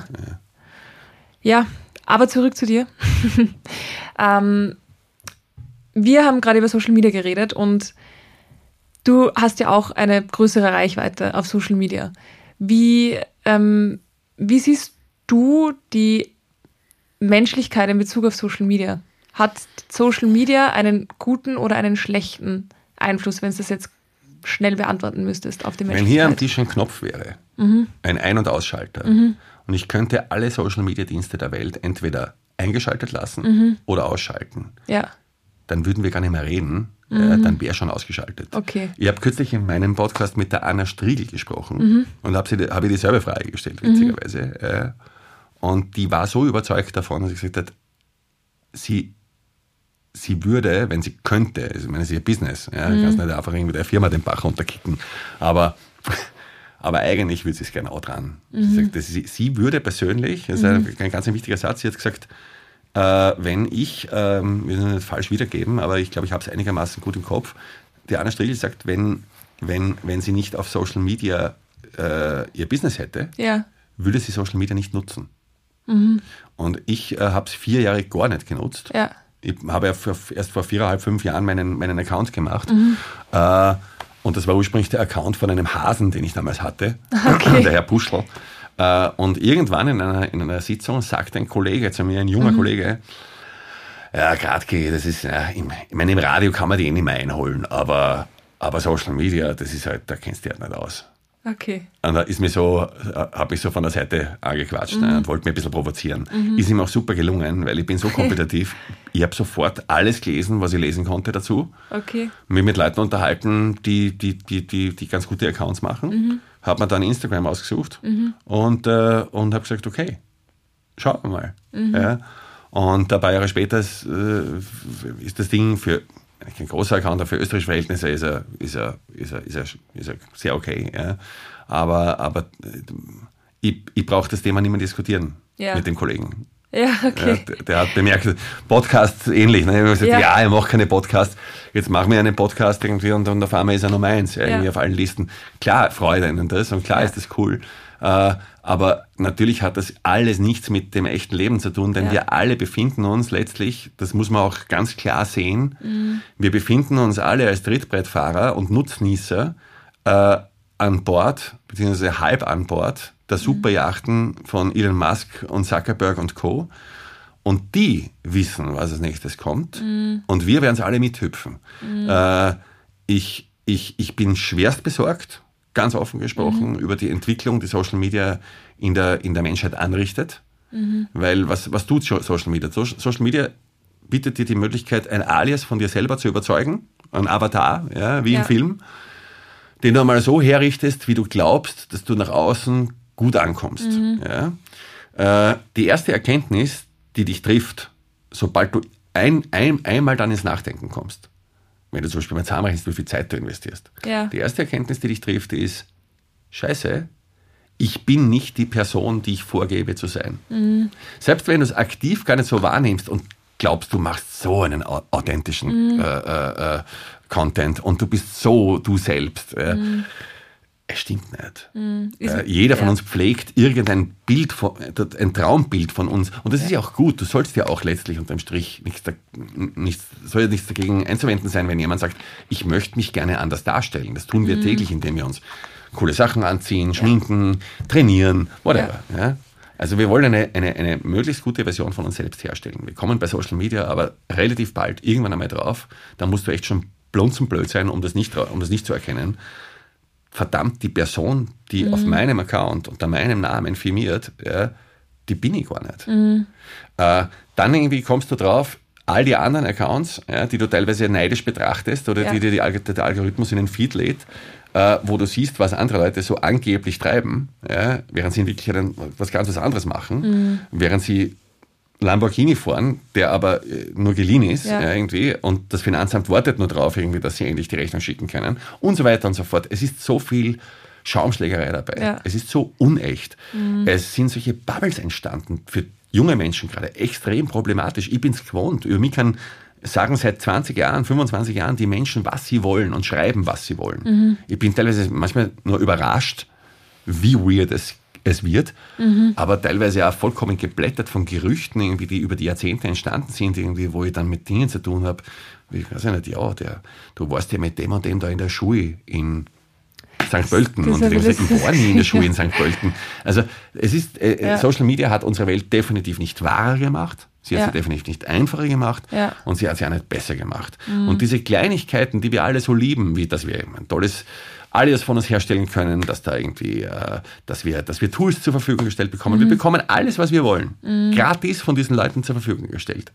Ja, aber zurück zu dir. Wir haben gerade über Social Media geredet und du hast ja auch eine größere Reichweite auf Social Media. Wie siehst du die Menschlichkeit in Bezug auf Social Media? Hat Social Media einen guten oder einen schlechten Einfluss, wenn du das jetzt schnell beantworten müsstest auf die Menschlichkeit? Wenn hier am Tisch ein Knopf wäre, ein Ein- und Ausschalter, und ich könnte alle Social Media Dienste der Welt entweder eingeschaltet lassen oder ausschalten, dann würden wir gar nicht mehr reden, dann wäre schon ausgeschaltet. Okay. Ich habe kürzlich in meinem Podcast mit der Anna Striegel gesprochen und habe ihr dieselbe Frage gestellt, witzigerweise. Und die war so überzeugt davon, dass sie gesagt hat, sie würde, wenn sie könnte, also ich meine, es ist ihr Business, kannst nicht einfach irgendwie der Firma den Bach runterkicken, aber aber eigentlich will sie es genau dran. Sie würde persönlich, das ist ein ganz wichtiger Satz, sie hat gesagt, wenn ich will es nicht falsch wiedergeben, aber ich glaube, ich habe es einigermaßen gut im Kopf, die Anna Striegel sagt, wenn sie nicht auf Social Media ihr Business hätte, würde sie Social Media nicht nutzen. Und ich habe es 4 Jahre gar nicht genutzt. Ja. Ich habe ja erst vor 4,5, 5 Jahren meinen Account gemacht. Und das war ursprünglich der Account von einem Hasen, den ich damals hatte, der Herr Puschl. Und irgendwann in einer Sitzung sagte ein Kollege zu mir, ein junger Kollege, ja, Gradke, das ist, ich meine, im Radio kann man die nicht mehr einholen, aber Social Media, das ist halt, da kennst du dich halt nicht aus. Okay. Und da habe ich so von der Seite angequatscht und wollte mich ein bisschen provozieren. Ist ihm auch super gelungen, weil ich bin so kompetitiv. Ich habe sofort alles gelesen, was ich lesen konnte dazu. Okay. Mich mit Leuten unterhalten, die ganz gute Accounts machen. Habe mir dann Instagram ausgesucht und habe gesagt, okay, schauen wir mal. Ja. Und ein paar Jahre später ist das Ding für kein großer Account, aber für österreichische Verhältnisse ist er sehr okay. Ja. Aber ich brauche das Thema nicht mehr diskutieren mit dem Kollegen. Ja, okay. Der hat bemerkt, Podcast ähnlich. Ne? Ich habe gesagt, ich mache keine Podcasts. Jetzt machen wir einen Podcast irgendwie und auf einmal ist er Nummer 1 irgendwie auf allen Listen. Klar, freut einen das und klar ist das cool. Aber natürlich hat das alles nichts mit dem echten Leben zu tun, denn wir alle befinden uns letztlich, das muss man auch ganz klar sehen, wir befinden uns alle als Trittbrettfahrer und Nutznießer an Bord, beziehungsweise halb an Bord der Superjachten von Elon Musk und Zuckerberg und Co. Und die wissen, was als nächstes kommt. Und wir werden es alle mithüpfen. Ich bin schwerst besorgt, ganz offen gesprochen, über die Entwicklung, die Social Media in der Menschheit anrichtet. Weil was tut Social Media? Social Media bietet dir die Möglichkeit, ein Alias von dir selber zu überzeugen, ein Avatar, wie im Film, den du einmal so herrichtest, wie du glaubst, dass du nach außen gut ankommst. Die erste Erkenntnis, die dich trifft, sobald du einmal dann ins Nachdenken kommst, wenn du zum Beispiel mal zusammenrechnest, wie viel Zeit du investierst. Die erste Erkenntnis, die dich trifft, ist, Scheiße, ich bin nicht die Person, die ich vorgebe zu sein. Selbst wenn du es aktiv gar nicht so wahrnimmst und glaubst, du machst so einen authentischen Content und du bist so du selbst. Es stimmt nicht. Jeder von uns pflegt irgendein Bild, ein Traumbild von uns. Und das ist ja auch gut. Du sollst ja auch letztlich unterm Strich soll ja nichts dagegen einzuwenden sein, wenn jemand sagt, ich möchte mich gerne anders darstellen. Das tun wir täglich, indem wir uns coole Sachen anziehen, schminken, trainieren, whatever. Ja. Also wir wollen eine möglichst gute Version von uns selbst herstellen. Wir kommen bei Social Media aber relativ bald irgendwann einmal drauf. Da musst du echt schon blöd sein, um das nicht zu erkennen. Verdammt, die Person, die auf meinem Account unter meinem Namen firmiert, die bin ich gar nicht. Dann irgendwie kommst du drauf, all die anderen Accounts, die du teilweise neidisch betrachtest oder die dir der Algorithmus in den Feed lädt, wo du siehst, was andere Leute so angeblich treiben, während sie in Wirklichkeit was ganz was anderes machen, während sie Lamborghini fahren, der aber nur geliehen ist irgendwie und das Finanzamt wartet nur drauf, irgendwie, dass sie endlich die Rechnung schicken können und so weiter und so fort. Es ist so viel Schaumschlägerei dabei. Es ist so unecht. Es sind solche Bubbles entstanden, für junge Menschen gerade extrem problematisch. Ich bin es gewohnt. Über mich kann sagen seit 20 Jahren, 25 Jahren die Menschen, was sie wollen und schreiben, was sie wollen. Ich bin teilweise manchmal nur überrascht, wie weird es wird, aber teilweise auch vollkommen geblättert von Gerüchten, irgendwie, die über die Jahrzehnte entstanden sind, irgendwie, wo ich dann mit Dingen zu tun habe. Ich weiß ja nicht, du warst ja mit dem und dem da in der Schule in St. Pölten und ich war nie in der Schule in St. Pölten. Also es ist, Social Media hat unsere Welt definitiv nicht wahrer gemacht, sie hat sie definitiv nicht einfacher gemacht und sie hat sie auch nicht besser gemacht. Und diese Kleinigkeiten, die wir alle so lieben, wie dass wir ein tolles Alias von uns herstellen können, dass da irgendwie, dass wir Tools zur Verfügung gestellt bekommen. Wir bekommen alles, was wir wollen, gratis von diesen Leuten zur Verfügung gestellt.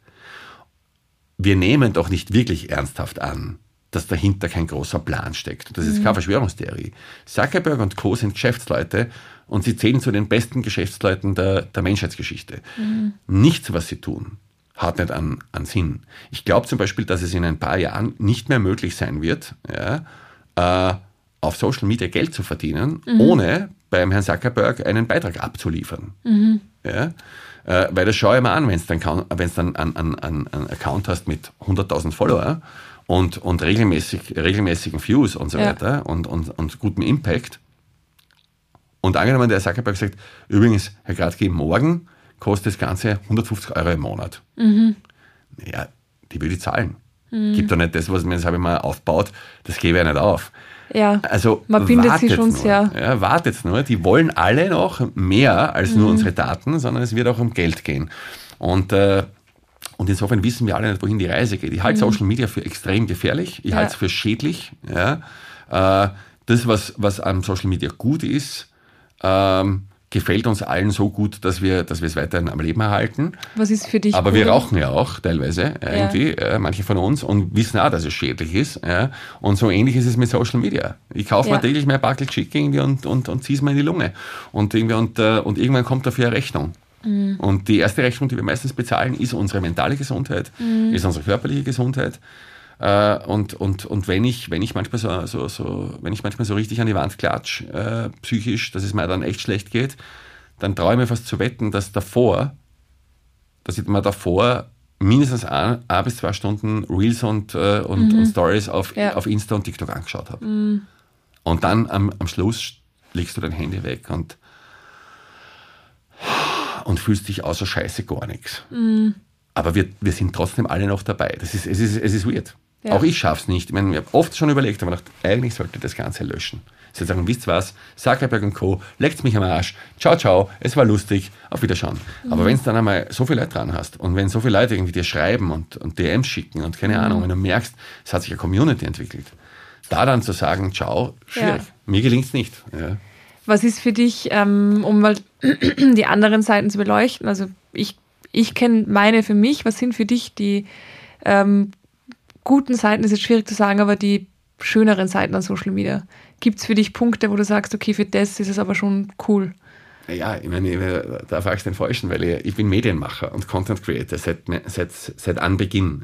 Wir nehmen doch nicht wirklich ernsthaft an, dass dahinter kein großer Plan steckt. Das ist keine Verschwörungstheorie. Zuckerberg und Co. sind Geschäftsleute und sie zählen zu den besten Geschäftsleuten der Menschheitsgeschichte. Nichts, was sie tun, hat nicht an Sinn. Ich glaube zum Beispiel, dass es in ein paar Jahren nicht mehr möglich sein wird, auf Social Media Geld zu verdienen, ohne beim Herrn Zuckerberg einen Beitrag abzuliefern. Ja? Weil das schau ich mal an, wenn du dann einen Account hast mit 100.000 Follower und regelmäßigen Views und so weiter und gutem Impact. Und angenommen, der Zuckerberg sagt, übrigens, Herr Gradke, morgen kostet das Ganze 150 € im Monat. Naja, die würde ich zahlen. Gibt doch nicht das, das habe ich mal aufgebaut, das gebe ich nicht auf. Ja, also man bindet sie schon sehr. Ja, wartet nur, die wollen alle noch mehr als nur unsere Daten, sondern es wird auch um Geld gehen. Und insofern wissen wir alle nicht, wohin die Reise geht. Ich halte Social Media für extrem gefährlich, ich halte es für schädlich. Ja. Das, was am Social Media gut ist, gefällt uns allen so gut, dass wir es weiterhin am Leben erhalten. Was ist für dich Aber gut? Wir rauchen ja auch teilweise irgendwie, manche von uns, und wissen auch, dass es schädlich ist. Ja. Und so ähnlich ist es mit Social Media. Ich kaufe mir täglich mein Backel Chicken irgendwie und ziehe es mir in die Lunge. Und irgendwann kommt dafür eine Rechnung. Und die erste Rechnung, die wir meistens bezahlen, ist unsere mentale Gesundheit, ist unsere körperliche Gesundheit. Und wenn ich manchmal so richtig an die Wand klatsche, psychisch, dass es mir dann echt schlecht geht, dann traue ich mir fast zu wetten, dass ich mir davor mindestens 1 bis 2 Stunden Reels und Stories auf Insta und TikTok angeschaut habe. Und dann am Schluss legst du dein Handy weg und fühlst dich außer Scheiße gar nichts. Aber wir sind trotzdem alle noch dabei. Es ist weird. Ja. Auch ich schaffe es nicht. Ich habe oft schon überlegt, aber gedacht, eigentlich sollte ich das Ganze löschen. Sie sagen, wisst ihr was, Zuckerberg und Co., leckt's mich am Arsch, ciao, ciao, es war lustig, auf Wiederschauen. Aber wenn es dann einmal so viele Leute dran hast und wenn so viele Leute irgendwie dir schreiben und DMs schicken und keine Ahnung, wenn du merkst, es hat sich eine Community entwickelt, da dann zu sagen, ciao, schwierig. Mir gelingt es nicht. Ja. Was ist für dich, um mal die anderen Seiten zu beleuchten, also ich kenne meine für mich, was sind für dich die guten Seiten, ist jetzt schwierig zu sagen, aber die schöneren Seiten an Social Media? Gibt es für dich Punkte, wo du sagst, okay, für das ist es aber schon cool? Ja, ich meine, da fragst du den Falschen, weil ich bin Medienmacher und Content Creator seit Anbeginn,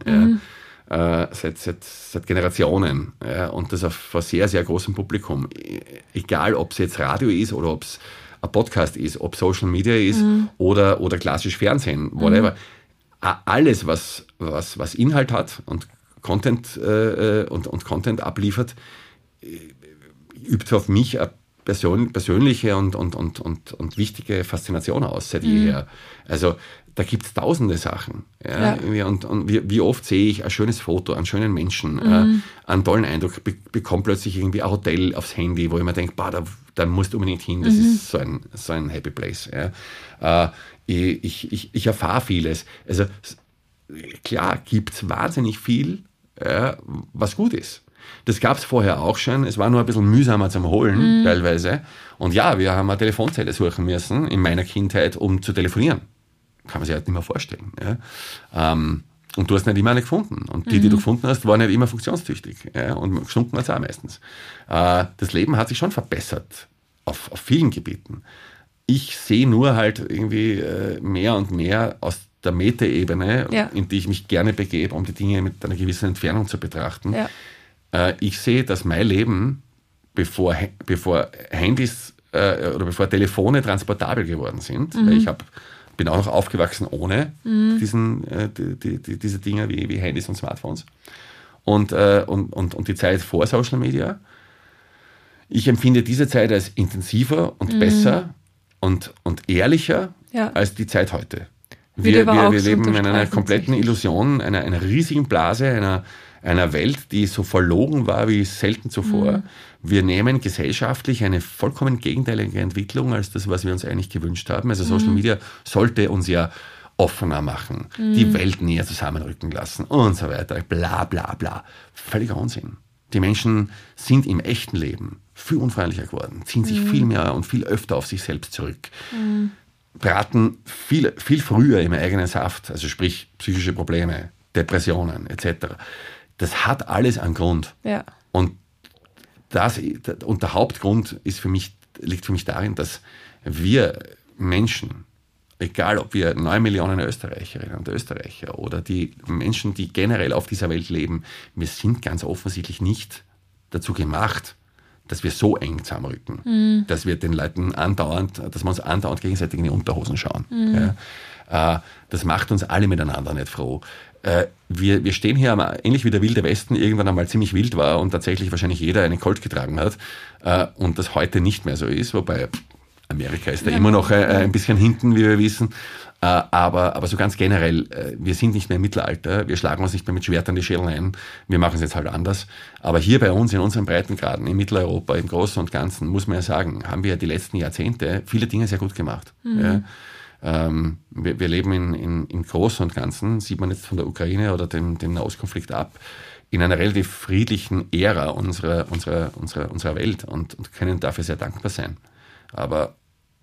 seit Generationen, und das vor sehr, sehr großem Publikum. Egal, ob es jetzt Radio ist oder ob es ein Podcast ist, ob Social Media ist oder klassisch Fernsehen, whatever. Alles, was Inhalt hat und Content und Content abliefert, übt auf mich eine persönliche und wichtige Faszination aus seit jeher. Also da gibt es tausende Sachen. Ja? Und wie oft sehe ich ein schönes Foto, einen schönen Menschen, einen tollen Eindruck, bekomme plötzlich irgendwie ein Hotel aufs Handy, wo ich mir denke, da musst du unbedingt hin, das ist so ein Happy Place. Ja? Ich erfahre vieles. Also klar gibt es wahnsinnig viel, was gut ist. Das gab es vorher auch schon. Es war nur ein bisschen mühsamer zum Holen, teilweise. Und ja, wir haben eine Telefonzelle suchen müssen in meiner Kindheit, um zu telefonieren. Kann man sich halt nicht mehr vorstellen. Ja. Und du hast nicht immer eine gefunden. Und die du gefunden hast, waren nicht immer funktionstüchtig. Ja. Und gestunken hat es auch meistens. Das Leben hat sich schon verbessert auf vielen Gebieten. Ich sehe nur halt irgendwie mehr und mehr aus der Metaebene, in die ich mich gerne begebe, um die Dinge mit einer gewissen Entfernung zu betrachten. Ja. Ich sehe, dass mein Leben, bevor Handys oder bevor Telefone transportabel geworden sind, weil ich bin auch noch aufgewachsen ohne diese Dinge wie Handys und Smartphones und die Zeit vor Social Media. Ich empfinde diese Zeit als intensiver und besser und ehrlicher als die Zeit heute. Wir leben in einer kompletten Illusion, einer riesigen Blase, einer Welt, die so verlogen war wie selten zuvor. Wir nehmen gesellschaftlich eine vollkommen gegenteilige Entwicklung als das, was wir uns eigentlich gewünscht haben. Also Social Media sollte uns ja offener machen, die Welt näher zusammenrücken lassen und so weiter. Bla bla bla. Völliger Unsinn. Die Menschen sind im echten Leben viel unfreundlicher geworden, ziehen sich viel mehr und viel öfter auf sich selbst zurück. Braten viel früher im eigenen Saft, also sprich psychische Probleme, Depressionen etc. Das hat alles einen Grund. Ja. Und der Hauptgrund liegt für mich darin, dass wir Menschen, egal ob wir 9 Millionen Österreicherinnen und Österreicher oder die Menschen, die generell auf dieser Welt leben, wir sind ganz offensichtlich nicht dazu gemacht, dass wir so eng zusammenrücken, dass wir den Leuten dass wir uns andauernd gegenseitig in die Unterhosen schauen. Ja. Das macht uns alle miteinander nicht froh. Wir stehen hier ähnlich wie der Wilde Westen irgendwann einmal ziemlich wild war und tatsächlich wahrscheinlich jeder einen Colt getragen hat und das heute nicht mehr so ist, wobei Amerika ist da immer noch ein bisschen hinten, wie wir wissen. Aber so ganz generell, wir sind nicht mehr im Mittelalter, wir schlagen uns nicht mehr mit Schwertern die Schädel ein, wir machen es jetzt halt anders. Aber hier bei uns, in unseren Breitengraden, in Mitteleuropa, im Großen und Ganzen, muss man ja sagen, haben wir die letzten Jahrzehnte viele Dinge sehr gut gemacht. Ja. Wir leben im Großen und Ganzen, sieht man jetzt von der Ukraine oder dem Nahostkonflikt ab, in einer relativ friedlichen Ära unserer Welt und können dafür sehr dankbar sein. Aber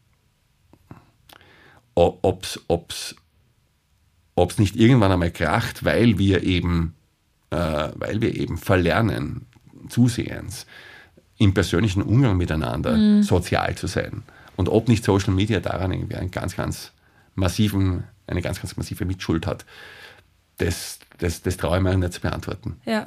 ob's nicht irgendwann einmal kracht, weil wir eben verlernen, zusehends im persönlichen Umgang miteinander sozial zu sein. Und ob nicht Social Media daran irgendwie eine ganz, ganz massive Mitschuld hat, das traue ich mir nicht zu beantworten. Ja.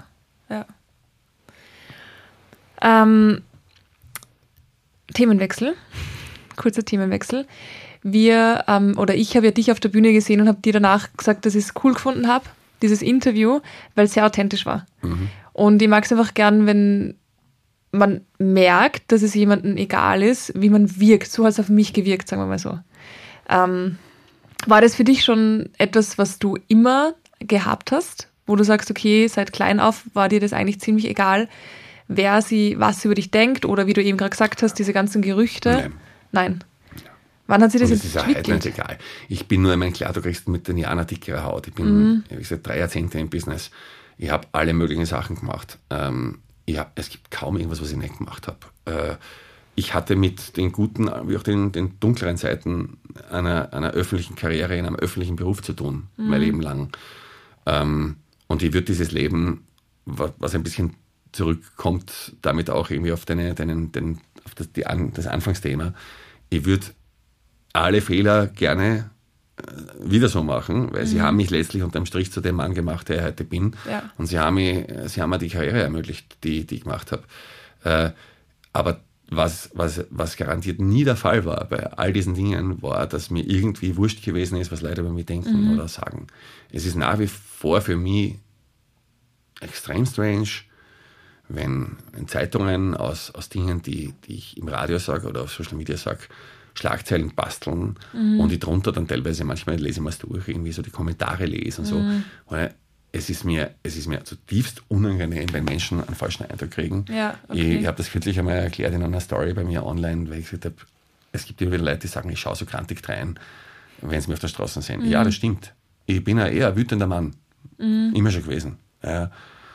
Themenwechsel. Kurzer Themenwechsel. Ich habe ja dich auf der Bühne gesehen und habe dir danach gesagt, dass ich es cool gefunden habe, dieses Interview, weil es sehr authentisch war. Und ich mag es einfach gern, wenn man merkt, dass es jemandem egal ist, wie man wirkt. So hat es auf mich gewirkt, sagen wir mal so. War das für dich schon etwas, was du immer gehabt hast, wo du sagst, okay, seit klein auf war dir das eigentlich ziemlich egal, was über dich denkt oder wie du eben gerade gesagt hast, diese ganzen Gerüchte? Nein. Wann hat sie das jetzt entwickelt? Das ist halt nicht egal. Ich bin nur, klar, du kriegst mit den Jahren eine dickere Haut. Ich bin, wie gesagt, 3 Jahrzehnte im Business. Ich habe alle möglichen Sachen gemacht. Es gibt kaum irgendwas, was ich nicht gemacht habe. Ich hatte mit den guten, wie auch den dunkleren Seiten einer öffentlichen Karriere, in einem öffentlichen Beruf zu tun, mein Leben lang. Und ich würde dieses Leben, was ein bisschen zurückkommt, damit auch irgendwie auf das Anfangsthema, ich würde alle Fehler gerne wieder so machen, weil sie haben mich letztlich unterm Strich zu dem Mann gemacht, der ich heute bin. Ja. Und sie haben mir die Karriere ermöglicht, die ich gemacht habe. Aber was garantiert nie der Fall war bei all diesen Dingen, war, dass mir irgendwie wurscht gewesen ist, was Leute über mich denken oder sagen. Es ist nach wie vor für mich extrem strange, wenn Zeitungen aus Dingen, die ich im Radio sage oder auf Social Media sage, Schlagzeilen basteln und ich drunter dann teilweise, manchmal lese ich mal durch, irgendwie so die Kommentare lese und so. Und es ist mir zutiefst unangenehm, wenn Menschen einen falschen Eindruck kriegen. Ja, okay. Ich habe das kürzlich einmal erklärt in einer Story bei mir online, weil ich gesagt habe, es gibt immer wieder Leute, die sagen, ich schaue so grantig drein, wenn sie mich auf der Straße sehen. Ja, das stimmt. Ich bin eher ein wütender Mann. Immer schon gewesen. Ja.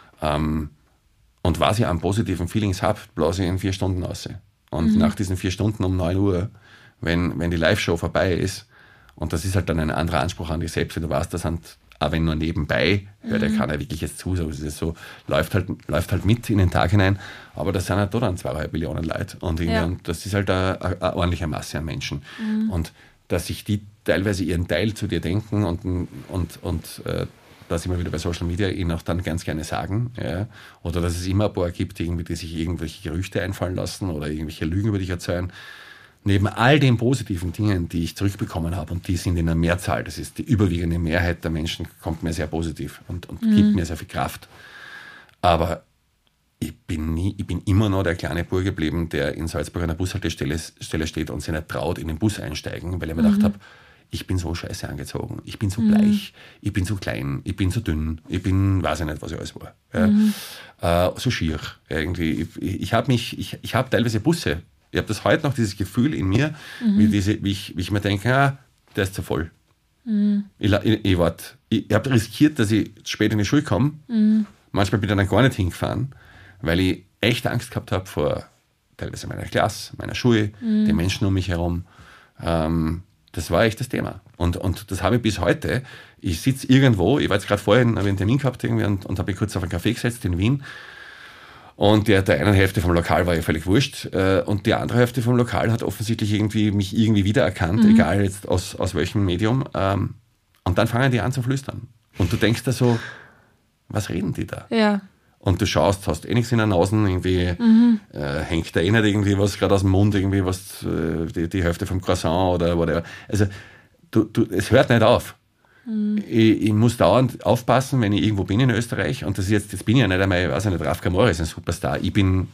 Und was ich an positiven Feelings habe, blase ich in 4 Stunden raus. Und nach diesen 4 Stunden um 9 Uhr, wenn die Live-Show vorbei ist, und das ist halt dann ein anderer Anspruch an dich selbst, wenn du weißt, das sind, auch wenn nur nebenbei, hört ja keiner wirklich jetzt zu, so ist es so, läuft halt mit in den Tag hinein, aber das sind halt dann 2,5 Millionen Leute und das ist halt eine ordentliche Masse an Menschen. Und dass sich die teilweise ihren Teil zu dir denken und dass immer wieder bei Social Media ihnen auch dann ganz gerne sagen, ja, oder dass es immer ein paar gibt, die sich irgendwelche Gerüchte einfallen lassen oder irgendwelche Lügen über dich erzählen. Neben all den positiven Dingen, die ich zurückbekommen habe, und die sind in der Mehrzahl, das ist die überwiegende Mehrheit der Menschen, kommt mir sehr positiv und gibt mir sehr viel Kraft. Aber ich bin immer noch der kleine Bub geblieben, der in Salzburg an der Bushaltestelle steht und sich nicht traut, in den Bus einsteigen, weil ich mir gedacht habe, ich bin so scheiße angezogen, ich bin so bleich, ich bin so klein, ich bin so dünn, weiß ich nicht, was ich alles war. Ja. So schier irgendwie. Ich habe teilweise Busse. Ich habe das heute noch, dieses Gefühl in mir, wie ich mir denke, der ist zu voll. Ich habe riskiert, dass ich spät in die Schule komme. Manchmal bin ich dann gar nicht hingefahren, weil ich echt Angst gehabt habe vor teilweise meiner Klasse, meiner Schule, den Menschen um mich herum. Das war echt das Thema. Und das habe ich bis heute. Ich sitze irgendwo, ich war jetzt gerade vorhin, habe einen Termin gehabt irgendwie und habe mich kurz auf einen Café gesetzt in Wien. Und der einen Hälfte vom Lokal war ja völlig wurscht. Und die andere Hälfte vom Lokal hat offensichtlich mich irgendwie wiedererkannt, egal jetzt aus welchem Medium. Und dann fangen die an zu flüstern. Und du denkst da so, was reden die da? Ja. und du schaust, hast eh nichts in der Nase, irgendwie hängt da eh nicht irgendwie was gerade aus dem Mund, irgendwie was, die Hälfte vom Croissant oder whatever. Also es hört nicht auf. Ich muss dauernd aufpassen, wenn ich irgendwo bin in Österreich, und das ist jetzt bin ich ja nicht einmal, ich weiß nicht, Raf Kamora ist ein Superstar, ich bin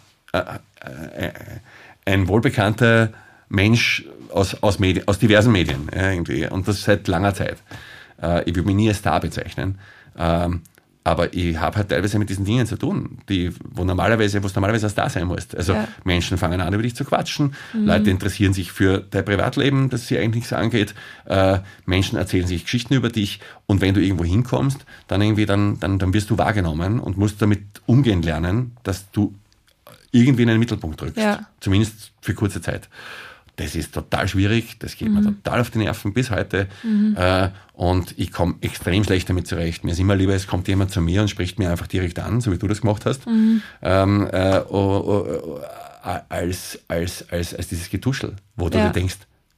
ein wohlbekannter Mensch aus diversen Medien, irgendwie, und das seit langer Zeit. Ich würde mich nie als Star bezeichnen, aber ich habe halt teilweise mit diesen Dingen zu tun, wo du normalerweise ein Star sein musst. Also Menschen fangen an, über dich zu quatschen, Leute interessieren sich für dein Privatleben, das sie eigentlich nichts angeht, Menschen erzählen sich Geschichten über dich, und wenn du irgendwo hinkommst, dann wirst du wahrgenommen und musst damit umgehen lernen, dass du irgendwie in den Mittelpunkt rückst. Ja. Zumindest für kurze Zeit. Das ist total schwierig, das geht mir total auf die Nerven bis heute, und ich komme extrem schlecht damit zurecht. Mir ist immer lieber, es kommt jemand zu mir und spricht mir einfach direkt an, so wie du das gemacht hast, als dieses Getuschel, wo du dir denkst,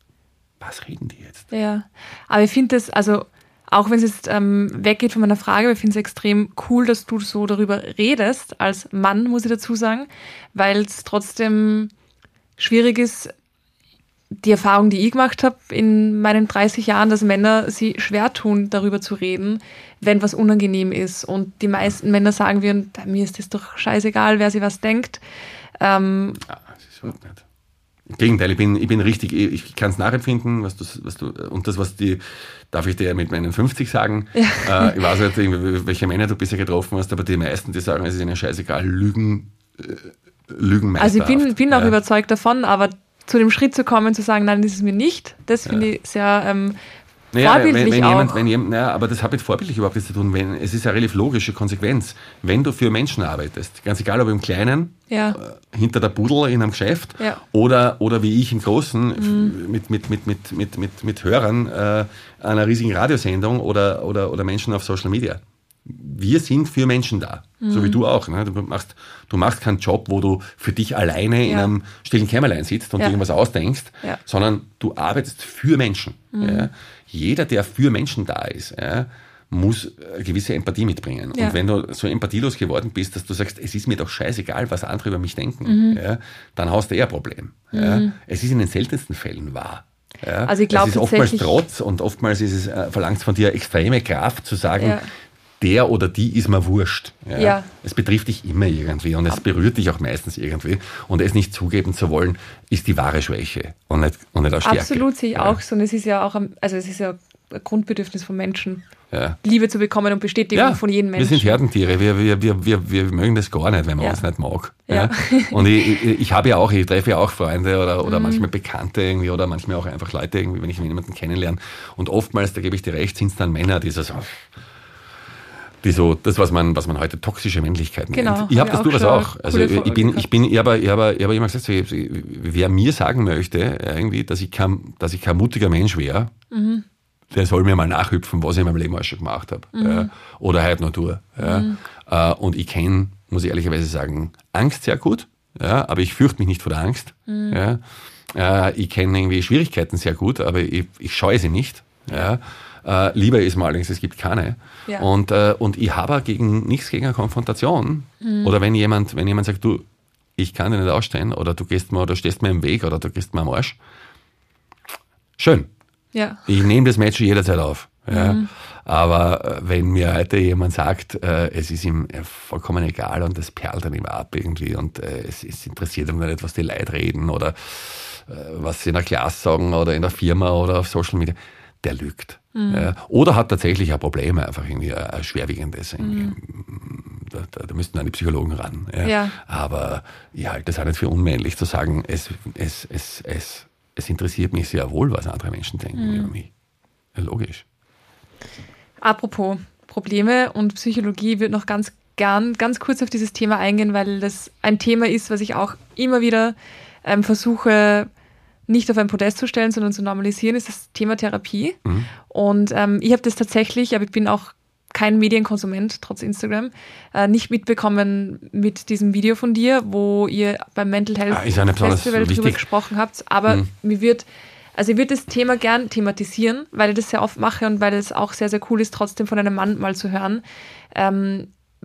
was reden die jetzt? Ja, aber ich finde das, also auch wenn es jetzt weggeht von meiner Frage, ich finde es extrem cool, dass du so darüber redest, als Mann, muss ich dazu sagen, weil es trotzdem schwierig ist, die Erfahrung, die ich gemacht habe in meinen 30 Jahren, dass Männer sich schwer tun, darüber zu reden, wenn was unangenehm ist. Und die meisten Männer sagen würden, mir ist das doch scheißegal, wer sich was denkt. Das ist überhaupt nicht. Im Gegenteil, ich bin richtig, ich kann es nachempfinden, was du, und das, darf ich dir mit meinen 50 sagen. Ja. Ich weiß nicht, welche Männer du bisher getroffen hast, aber die meisten, die sagen, es ist ihnen scheißegal, lügen meisterhaft. Also ich bin auch überzeugt davon, aber zu dem Schritt zu kommen, zu sagen, nein, das ist mir nicht, das finde ich sehr vorbildlich aber das hat mit vorbildlich überhaupt nichts zu tun. Es ist eine relativ logische Konsequenz. Wenn du für Menschen arbeitest, ganz egal ob im Kleinen, hinter der Pudel in einem Geschäft, oder wie ich im Großen mit Hörern einer riesigen Radiosendung oder Menschen auf Social Media. Wir sind für Menschen da, so wie du auch. Ne? Du machst keinen Job, wo du für dich alleine in einem stillen Kämmerlein sitzt und dir irgendwas ausdenkst, sondern du arbeitest für Menschen. Ja? Jeder, der für Menschen da ist, muss eine gewisse Empathie mitbringen. Und wenn du so empathielos geworden bist, dass du sagst, es ist mir doch scheißegal, was andere über mich denken, dann hast du eher ein Problem. Ja? Es ist in den seltensten Fällen wahr. Ja? Also ich glaube, es ist oftmals Trotz, und oftmals ist es, verlangt es von dir extreme Kraft zu sagen, der oder die ist mir wurscht. Ja? Es betrifft dich immer irgendwie, und es berührt dich auch meistens irgendwie. Und es nicht zugeben zu wollen, ist die wahre Schwäche und nicht eine Stärke. Absolut, sehe ich auch so. Und es ist ja auch ein Grundbedürfnis von Menschen, Liebe zu bekommen und Bestätigung von jedem Menschen. Wir sind Herdentiere, wir mögen das gar nicht, wenn man uns nicht mag. Ja? Und ich treffe ja auch Freunde oder manchmal Bekannte irgendwie, oder manchmal auch einfach Leute, irgendwie, wenn ich jemanden kennenlerne. Und oftmals, da gebe ich dir recht, sind es dann Männer, die so das, was man heute toxische Männlichkeit nennt. Genau, ich habe das durchaus auch. Also ich habe immer gesagt, wer mir sagen möchte, irgendwie, dass ich kein mutiger Mensch wäre, der soll mir mal nachhüpfen, was ich in meinem Leben auch schon gemacht habe. Oder heute noch tue. Und ich kenne, muss ich ehrlicherweise sagen, Angst sehr gut, aber ich fürchte mich nicht vor der Angst. Ich kenne irgendwie Schwierigkeiten sehr gut, aber ich scheue sie nicht. Lieber ist mir allerdings, es gibt keine. Ja. Und ich habe nichts gegen eine Konfrontation. Oder wenn jemand sagt, du, ich kann dir nicht ausstehen, oder du stehst mir im Weg, oder du gehst mir am Arsch. Schön. Ja. Ich nehme das Match jederzeit auf. Ja. Aber wenn mir heute jemand sagt, es ist ihm vollkommen egal und das perlt dann immer ab irgendwie, und es interessiert ihn nicht, was die Leute reden oder was sie in der Klasse sagen oder in der Firma oder auf Social Media, der lügt. Oder hat tatsächlich ein Problem, einfach irgendwie ein schwerwiegendes. Da müssten dann die Psychologen ran. Aber ich halte das auch nicht für unmännlich zu sagen, es interessiert mich sehr wohl, was andere Menschen denken über mich. Ja, logisch. Apropos Probleme und Psychologie, ich würde noch ganz kurz auf dieses Thema eingehen, weil das ein Thema ist, was ich auch immer wieder versuche, nicht auf ein Podest zu stellen, sondern zu normalisieren, ist das Thema Therapie. Und ich habe das tatsächlich, aber ich bin auch kein Medienkonsument, trotz Instagram, nicht mitbekommen mit diesem Video von dir, wo ihr beim Mental Health Festival drüber gesprochen habt. Aber ich würde das Thema gern thematisieren, weil ich das sehr oft mache und weil es auch sehr, sehr cool ist, trotzdem von einem Mann mal zu hören.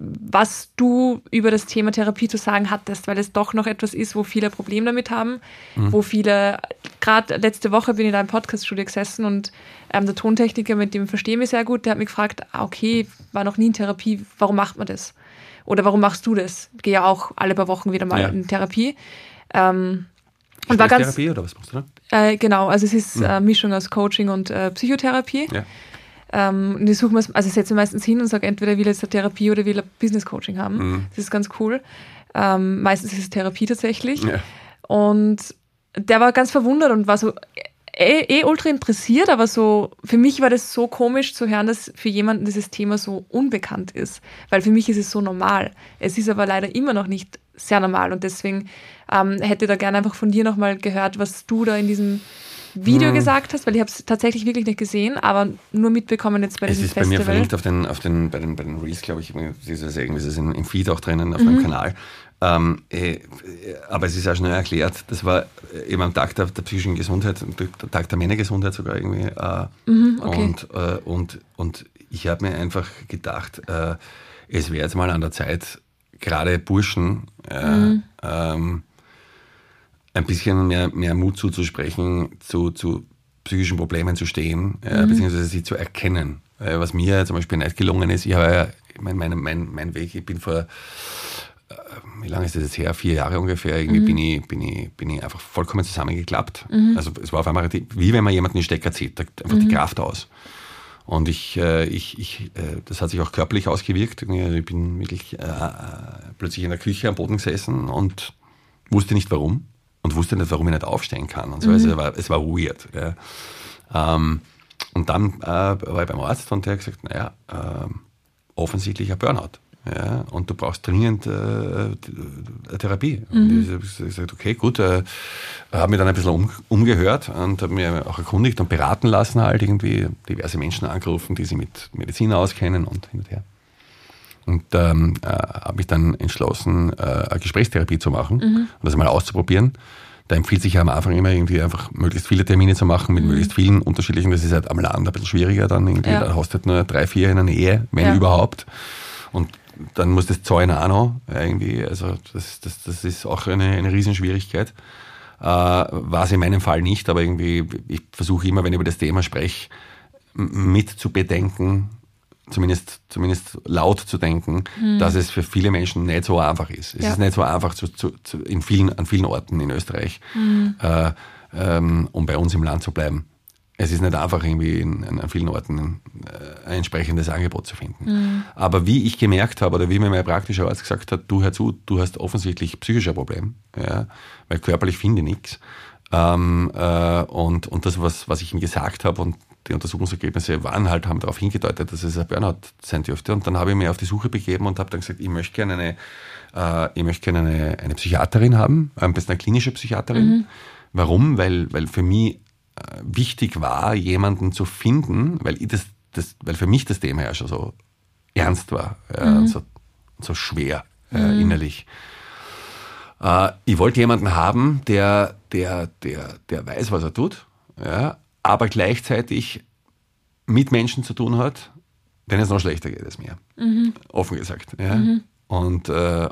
was du über das Thema Therapie zu sagen hattest, weil es doch noch etwas ist, wo viele Probleme damit haben, wo viele, gerade letzte Woche bin ich da im Podcast-Studio gesessen und der Tontechniker, mit dem verstehe ich mich sehr gut, der hat mich gefragt, okay, war noch nie in Therapie, warum macht man das? Oder warum machst du das? Ich gehe ja auch alle paar Wochen wieder mal in Therapie. Und war ganz, Therapie oder was machst du da? Genau, also es ist eine Mischung aus Coaching und Psychotherapie. Ja. Und ich suche mir, also ich setze meistens hin und sage, entweder will er jetzt eine Therapie oder will er Business Coaching haben. Das ist ganz cool. Meistens ist es Therapie tatsächlich. Ja. Und der war ganz verwundert und war so ultra interessiert, aber so, für mich war das so komisch zu hören, dass für jemanden dieses Thema so unbekannt ist. Weil für mich ist es so normal. Es ist aber leider immer noch nicht sehr normal und deswegen hätte ich da gerne einfach von dir nochmal gehört, was du da in diesem Video gesagt hast, weil ich habe es tatsächlich wirklich nicht gesehen, aber nur mitbekommen jetzt bei diesem Festival. Es ist bei mir verlinkt bei den Reels, glaube ich, ist es im Feed auch drinnen auf meinem Kanal. Aber es ist auch schnell erklärt, das war eben am Tag der psychischen Gesundheit, der Tag der Männergesundheit sogar irgendwie. Okay. Und ich habe mir einfach gedacht, es wäre jetzt mal an der Zeit, gerade Burschen, ein bisschen mehr Mut zuzusprechen, zu psychischen Problemen zu stehen, beziehungsweise sie zu erkennen. Was mir zum Beispiel nicht gelungen ist, ich habe ja mein Weg, ich bin vor, wie lange ist das jetzt her? 4 Jahre ungefähr, irgendwie bin ich einfach vollkommen zusammengeklappt. Also es war auf einmal, wie wenn man jemanden in den Stecker zieht, da einfach die Kraft aus. Und das hat sich auch körperlich ausgewirkt. Also ich bin wirklich plötzlich in der Küche am Boden gesessen und wusste nicht warum. Und wusste nicht, warum ich nicht aufstehen kann. Und so. Also es war weird. Ja. Und dann war ich beim Arzt und der hat gesagt, naja, offensichtlich ein Burnout. Ja, und du brauchst dringend eine Therapie. Und ich habe gesagt, okay, gut. Habe mich dann ein bisschen umgehört und habe mich auch erkundigt und beraten lassen, halt irgendwie diverse Menschen angerufen, die sich mit Medizin auskennen und hin und her. Und habe mich dann entschlossen, eine Gesprächstherapie zu machen und das mal auszuprobieren. Da empfiehlt sich ja am Anfang immer irgendwie einfach möglichst viele Termine zu machen mit möglichst vielen unterschiedlichen. Das ist halt am Land ein bisschen schwieriger dann irgendwie. Ja. Da hast du halt nur 3, 4 in einer Ehe, wenn überhaupt. Und dann muss das Zäunen auch noch irgendwie. Also das ist auch eine Riesenschwierigkeit. War es in meinem Fall nicht, aber irgendwie, ich versuche immer, wenn ich über das Thema spreche, mit zu bedenken, zumindest laut zu denken, dass es für viele Menschen nicht so einfach ist. Es ist nicht so einfach an vielen Orten in Österreich, um bei uns im Land zu bleiben. Es ist nicht einfach, irgendwie an vielen Orten ein entsprechendes Angebot zu finden. Aber wie ich gemerkt habe, oder wie mir mein praktischer Arzt gesagt hat, du hör zu, du hast offensichtlich psychische Probleme, ja, weil körperlich finde ich nichts. Und das, was ich ihm gesagt habe, und die Untersuchungsergebnisse haben darauf hingedeutet, dass es ein Burnout sein dürfte. Und dann habe ich mich auf die Suche begeben und habe dann gesagt, ich möchte gerne eine Psychiaterin haben, am besten eine klinische Psychiaterin. Warum? Weil für mich wichtig war, jemanden zu finden, weil für mich das Thema ja schon so ernst war, und so schwer innerlich. Ich wollte jemanden haben, der weiß, was er tut, ja, aber gleichzeitig mit Menschen zu tun hat, denen es noch schlechter geht als mir. Offen gesagt. Ja. Und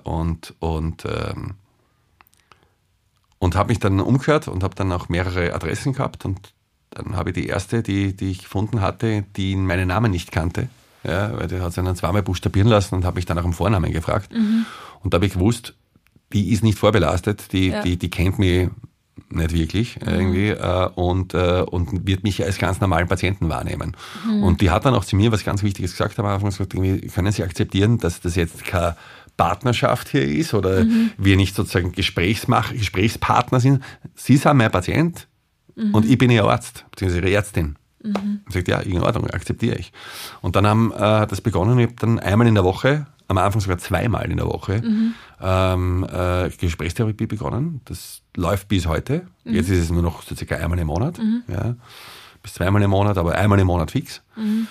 habe mich dann umgehört und habe dann auch mehrere Adressen gehabt und dann habe ich die erste, die ich gefunden hatte, die meinen Namen nicht kannte. Ja, weil die hat sich dann zweimal buchstabieren lassen und habe mich dann nach dem Vornamen gefragt. Und da habe ich gewusst, die ist nicht vorbelastet, die kennt mich nicht wirklich irgendwie und wird mich als ganz normalen Patienten wahrnehmen. Und die hat dann auch zu mir was ganz Wichtiges gesagt am Anfang, gesagt, irgendwie, können Sie akzeptieren, dass das jetzt keine Partnerschaft hier ist oder wir nicht sozusagen Gesprächspartner sind. Sie sind mein Patient und ich bin Ihr Arzt, beziehungsweise Ihre Ärztin. Ich sagte, ja, in Ordnung, akzeptiere ich. Und dann hat das begonnen, ich habe dann einmal in der Woche, am Anfang sogar 2-mal in der Woche, Gesprächstherapie begonnen. Das läuft bis heute. Jetzt ist es nur noch so circa einmal im Monat. Ja, bis 2-mal im Monat, aber einmal im Monat fix.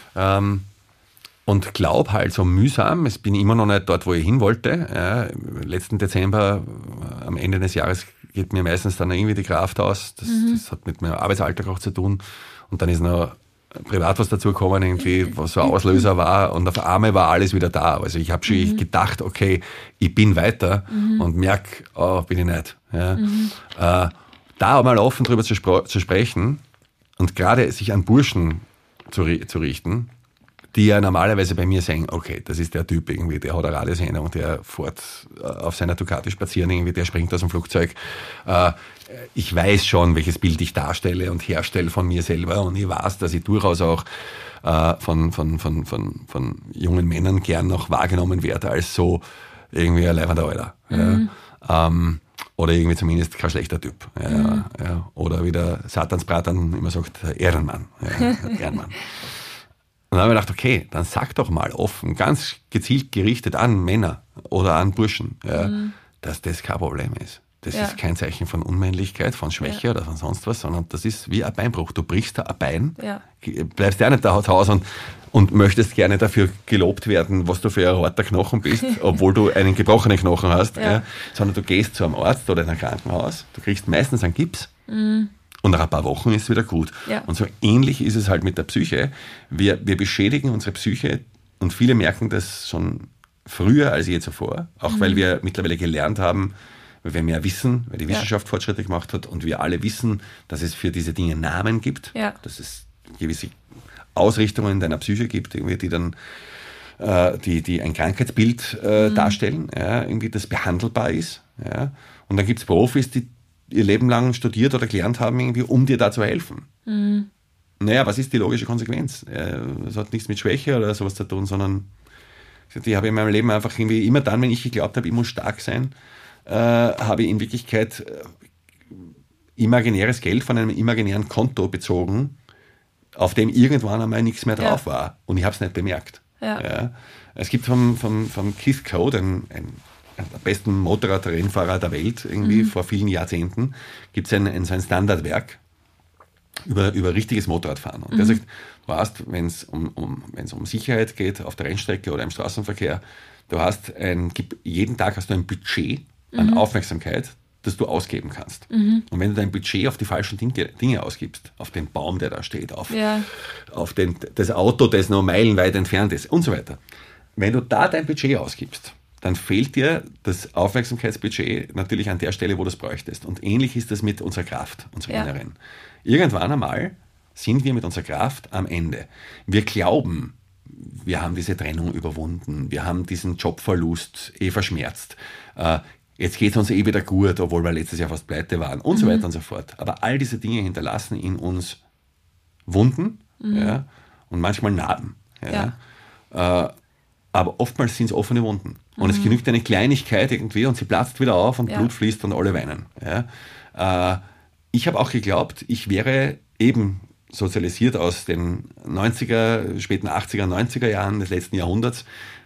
Und glaube halt so mühsam, es bin immer noch nicht dort, wo ich hin wollte. Ja, letzten Dezember, am Ende des Jahres, geht mir meistens dann irgendwie die Kraft aus. Das hat mit meinem Arbeitsalltag auch zu tun. Und dann ist noch privat was dazu gekommen, irgendwie, was so ein Auslöser war und auf einmal war alles wieder da. Also ich habe schon gedacht, okay, ich bin weiter und merke, bin ich nicht. Ja. Da mal offen drüber zu sprechen und gerade sich an Burschen zu richten, die ja normalerweise bei mir sagen, okay, das ist der Typ irgendwie, der hat eine Radiosendung, der fährt auf seiner Ducati spazieren irgendwie, der springt aus dem Flugzeug. Ich weiß schon, welches Bild ich darstelle und herstelle von mir selber und ich weiß, dass ich durchaus auch von jungen Männern gern noch wahrgenommen werde als so irgendwie ein leibender Alter. Ja. Oder irgendwie zumindest kein schlechter Typ. Ja. Oder wie der Satansbratan immer sagt, Ehrenmann. Ja, Ehrenmann. Und dann habe ich gedacht, okay, dann sag doch mal offen, ganz gezielt gerichtet an Männer oder an Burschen, dass das kein Problem ist. Das ist kein Zeichen von Unmännlichkeit, von Schwäche oder von sonst was, sondern das ist wie ein Beinbruch. Du brichst da ein Bein, bleibst ja nicht da zu Hause und möchtest gerne dafür gelobt werden, was du für ein harter Knochen bist, obwohl du einen gebrochenen Knochen hast, sondern du gehst zu einem Arzt oder in ein Krankenhaus, du kriegst meistens einen Gips, und nach ein paar Wochen ist es wieder gut. Ja. Und so ähnlich ist es halt mit der Psyche. Wir beschädigen unsere Psyche und viele merken das schon früher als je zuvor, auch weil wir mittlerweile gelernt haben, weil wir mehr wissen, weil die Wissenschaft Fortschritte gemacht hat und wir alle wissen, dass es für diese Dinge Namen gibt, dass es gewisse Ausrichtungen deiner Psyche gibt, irgendwie, die dann die ein Krankheitsbild darstellen, irgendwie das behandelbar ist. Ja. Und dann gibt es Profis, die ihr Leben lang studiert oder gelernt haben, irgendwie, um dir da zu helfen. Naja, was ist die logische Konsequenz? Das hat nichts mit Schwäche oder sowas zu tun, sondern die habe ich in meinem Leben einfach irgendwie immer dann, wenn ich geglaubt habe, ich muss stark sein, habe ich in Wirklichkeit imaginäres Geld von einem imaginären Konto bezogen, auf dem irgendwann einmal nichts mehr drauf war. Und ich habe es nicht bemerkt. Ja. Es gibt vom Keith Code, der besten Motorradrennfahrer der Welt, irgendwie vor vielen Jahrzehnten, gibt es ein Standardwerk über richtiges Motorradfahren. Und der sagt, du hast, wenn es um Sicherheit geht, auf der Rennstrecke oder im Straßenverkehr, jeden Tag hast du ein Budget an Aufmerksamkeit, das du ausgeben kannst. Und wenn du dein Budget auf die falschen Dinge ausgibst, auf den Baum, der da steht, auf das Auto, das noch meilenweit entfernt ist und so weiter. Wenn du da dein Budget ausgibst, dann fehlt dir das Aufmerksamkeitsbudget natürlich an der Stelle, wo du es bräuchtest. Und ähnlich ist das mit unserer Kraft, unserer Inneren. Irgendwann einmal sind wir mit unserer Kraft am Ende. Wir glauben, wir haben diese Trennung überwunden, wir haben diesen Jobverlust verschmerzt, jetzt geht es uns wieder gut, obwohl wir letztes Jahr fast pleite waren und so weiter und so fort. Aber all diese Dinge hinterlassen in uns Wunden und manchmal Narben. Aber oftmals sind es offene Wunden. Und es genügt eine Kleinigkeit irgendwie und sie platzt wieder auf und Blut fließt und alle weinen. Ja. Ich habe auch geglaubt, ich wäre eben sozialisiert aus den 90er, späten 80er, 90er Jahren des letzten Jahrhunderts.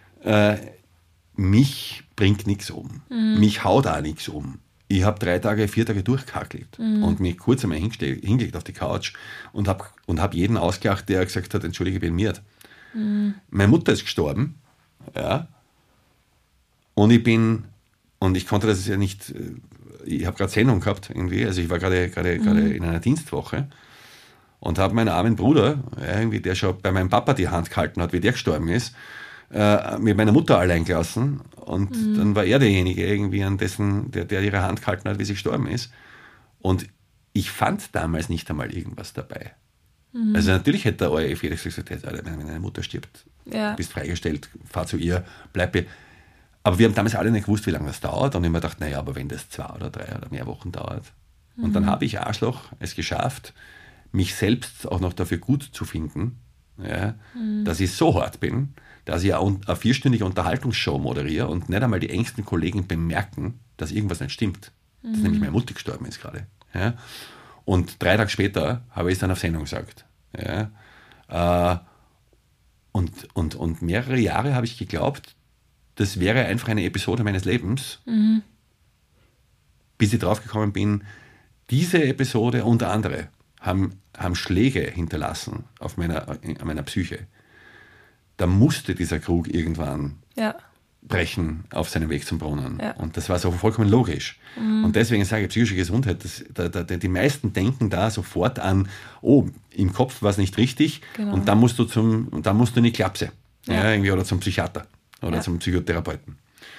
Mich bringt nichts um. Mich haut auch nichts um. Ich habe 4 Tage durchgehackelt und mich kurz einmal hingelegt auf die Couch und hab jeden ausgelacht, der gesagt hat, entschuldige, ich bin miert. Meine Mutter ist gestorben. Ja. Und ich konnte das ja nicht, ich habe gerade Sendung gehabt irgendwie, also ich war gerade in einer Dienstwoche und habe meinen armen Bruder, irgendwie, der schon bei meinem Papa die Hand gehalten hat, wie der gestorben ist, mit meiner Mutter allein gelassen und dann war er derjenige irgendwie, der ihre Hand gehalten hat, wie sie gestorben ist. Und ich fand damals nicht einmal irgendwas dabei. Also natürlich hätte der ORF Felix gesagt, wenn deine Mutter stirbt, du bist freigestellt, fahr zu ihr, bleib bei. Aber wir haben damals alle nicht gewusst, wie lange das dauert. Und ich habe mir gedacht, naja, aber wenn das 2 oder 3 oder mehr Wochen dauert. Und dann habe ich Arschloch es geschafft, mich selbst auch noch dafür gut zu finden, dass ich so hart bin, dass ich eine 4-stündige Unterhaltungsshow moderiere und nicht einmal die engsten Kollegen bemerken, dass irgendwas nicht stimmt. Dass nämlich meine Mutter gestorben ist gerade. Ja. Und 3 Tage später habe ich es dann auf Sendung gesagt. Ja. Und mehrere Jahre habe ich geglaubt, das wäre einfach eine Episode meines Lebens, bis ich draufgekommen bin, diese Episode unter andere haben Schläge hinterlassen an meiner Psyche. Da musste dieser Krug irgendwann brechen auf seinem Weg zum Brunnen. Ja. Und das war so vollkommen logisch. Und deswegen sage ich, psychische Gesundheit, die meisten denken da sofort an, oh, im Kopf war es nicht richtig, genau. Und dann musst du in die Klapse, irgendwie, oder zum Psychiater oder zum Psychotherapeuten.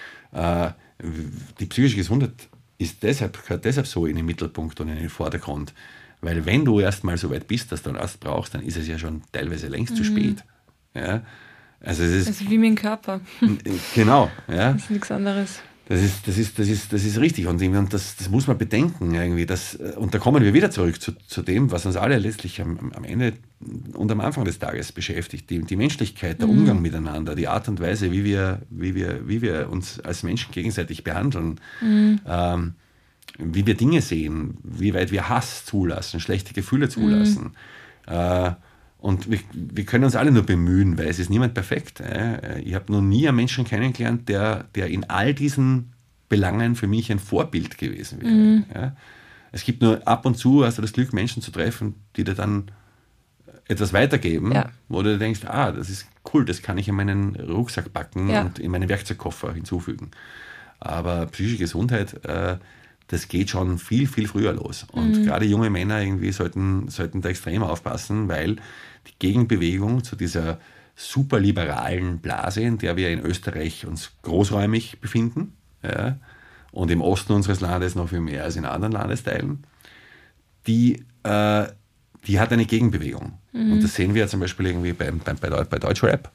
Die psychische Gesundheit gehört deshalb so in den Mittelpunkt und in den Vordergrund, weil wenn du erst mal so weit bist, dass du einen Arzt brauchst, dann ist es ja schon teilweise längst zu spät. Ja? Also es ist wie mit dem Körper. Genau. Ja. Das ist nichts anderes. Das ist richtig. Und das muss man bedenken. Irgendwie, und da kommen wir wieder zurück zu dem, was uns alle letztlich am Ende und am Anfang des Tages beschäftigt. Die Menschlichkeit, der Umgang miteinander, die Art und Weise, wie wir uns als Menschen gegenseitig behandeln, wie wir Dinge sehen, wie weit wir Hass zulassen, schlechte Gefühle zulassen. Und wir können uns alle nur bemühen, weil es ist niemand perfekt. Ich habe noch nie einen Menschen kennengelernt, der in all diesen Belangen für mich ein Vorbild gewesen wäre. Es gibt nur ab und zu, hast du das Glück, Menschen zu treffen, die dir dann etwas weitergeben, wo du denkst, das ist cool, das kann ich in meinen Rucksack packen und in meinen Werkzeugkoffer hinzufügen. Aber psychische Gesundheit, das geht schon viel, viel früher los. Und gerade junge Männer irgendwie sollten da extrem aufpassen, weil die Gegenbewegung zu dieser superliberalen Blase, in der wir in Österreich uns großräumig befinden, und im Osten unseres Landes noch viel mehr als in anderen Landesteilen, die hat eine Gegenbewegung. Und das sehen wir ja zum Beispiel irgendwie bei Deutschrap.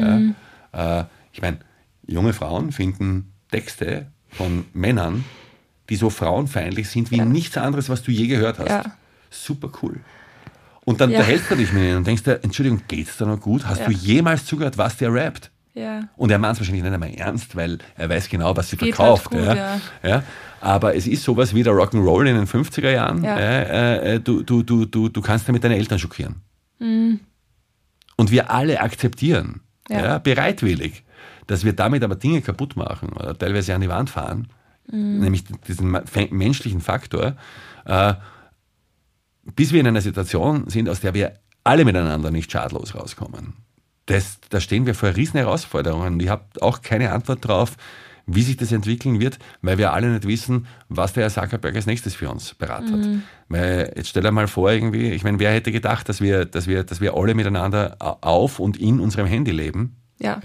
Ich meine, junge Frauen finden Texte von Männern, die so frauenfeindlich sind wie nichts anderes, was du je gehört hast. Ja. Super cool. Und dann unterhältst du dich mit ihnen und denkst dir, Entschuldigung, geht's da noch gut? Hast du jemals zugehört, was der rappt? Ja. Und er meint es wahrscheinlich nicht einmal ernst, weil er weiß genau, was sie verkauft. Halt gut, ja. Aber es ist sowas wie der Rock'n'Roll in den 50er Jahren. Ja. Du kannst damit deine Eltern schockieren. Und wir alle akzeptieren, bereitwillig, dass wir damit aber Dinge kaputt machen oder teilweise an die Wand fahren, nämlich diesen menschlichen Faktor, bis wir in einer Situation sind, aus der wir alle miteinander nicht schadlos rauskommen. Da stehen wir vor riesen Herausforderungen. Ich habe auch keine Antwort drauf, wie sich das entwickeln wird, weil wir alle nicht wissen, was der Herr Zuckerberg als nächstes für uns parat hat. Weil jetzt stell dir mal vor, irgendwie, ich meine, wer hätte gedacht, dass wir alle miteinander auf und in unserem Handy leben? Ja.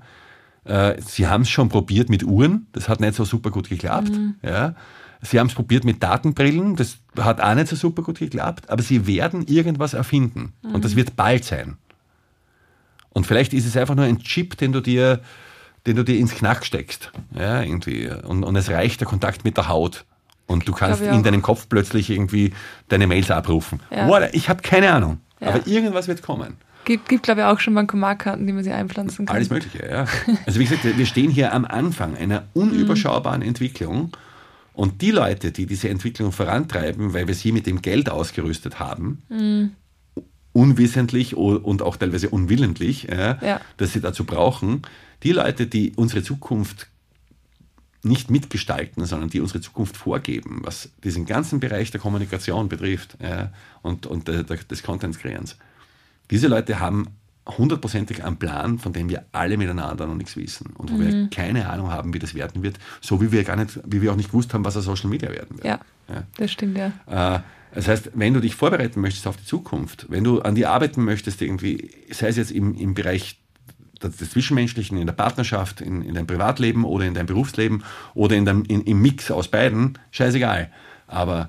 Sie haben es schon probiert mit Uhren, das hat nicht so super gut geklappt. Sie haben es probiert mit Datenbrillen, das hat auch nicht so super gut geklappt, aber sie werden irgendwas erfinden und das wird bald sein. Und vielleicht ist es einfach nur ein Chip, den du dir ins Knack steckst, irgendwie. Und es reicht der Kontakt mit der Haut und du kannst in deinem Kopf plötzlich irgendwie deine Mails abrufen. Ich habe keine Ahnung, aber irgendwas wird kommen. Gibt glaube ich, auch schon Bankomatkarten, die man sich einpflanzen kann. Alles Mögliche, ja. Also wie gesagt, wir stehen hier am Anfang einer unüberschaubaren Entwicklung und die Leute, die diese Entwicklung vorantreiben, weil wir sie mit dem Geld ausgerüstet haben, unwissentlich und auch teilweise unwillentlich, dass sie dazu brauchen, die Leute, die unsere Zukunft nicht mitgestalten, sondern die unsere Zukunft vorgeben, was diesen ganzen Bereich der Kommunikation betrifft und des Content-Creierens. Diese Leute haben 100%ig einen Plan, von dem wir alle miteinander noch nichts wissen und wo wir keine Ahnung haben, wie das werden wird, so wie wir auch nicht gewusst haben, was Social Media werden wird. Ja, das stimmt, ja. Das heißt, wenn du dich vorbereiten möchtest auf die Zukunft, wenn du an die arbeiten möchtest, irgendwie, sei es jetzt im Bereich des Zwischenmenschlichen, in der Partnerschaft, in deinem Privatleben oder in deinem Berufsleben oder im Mix aus beiden, scheißegal. Aber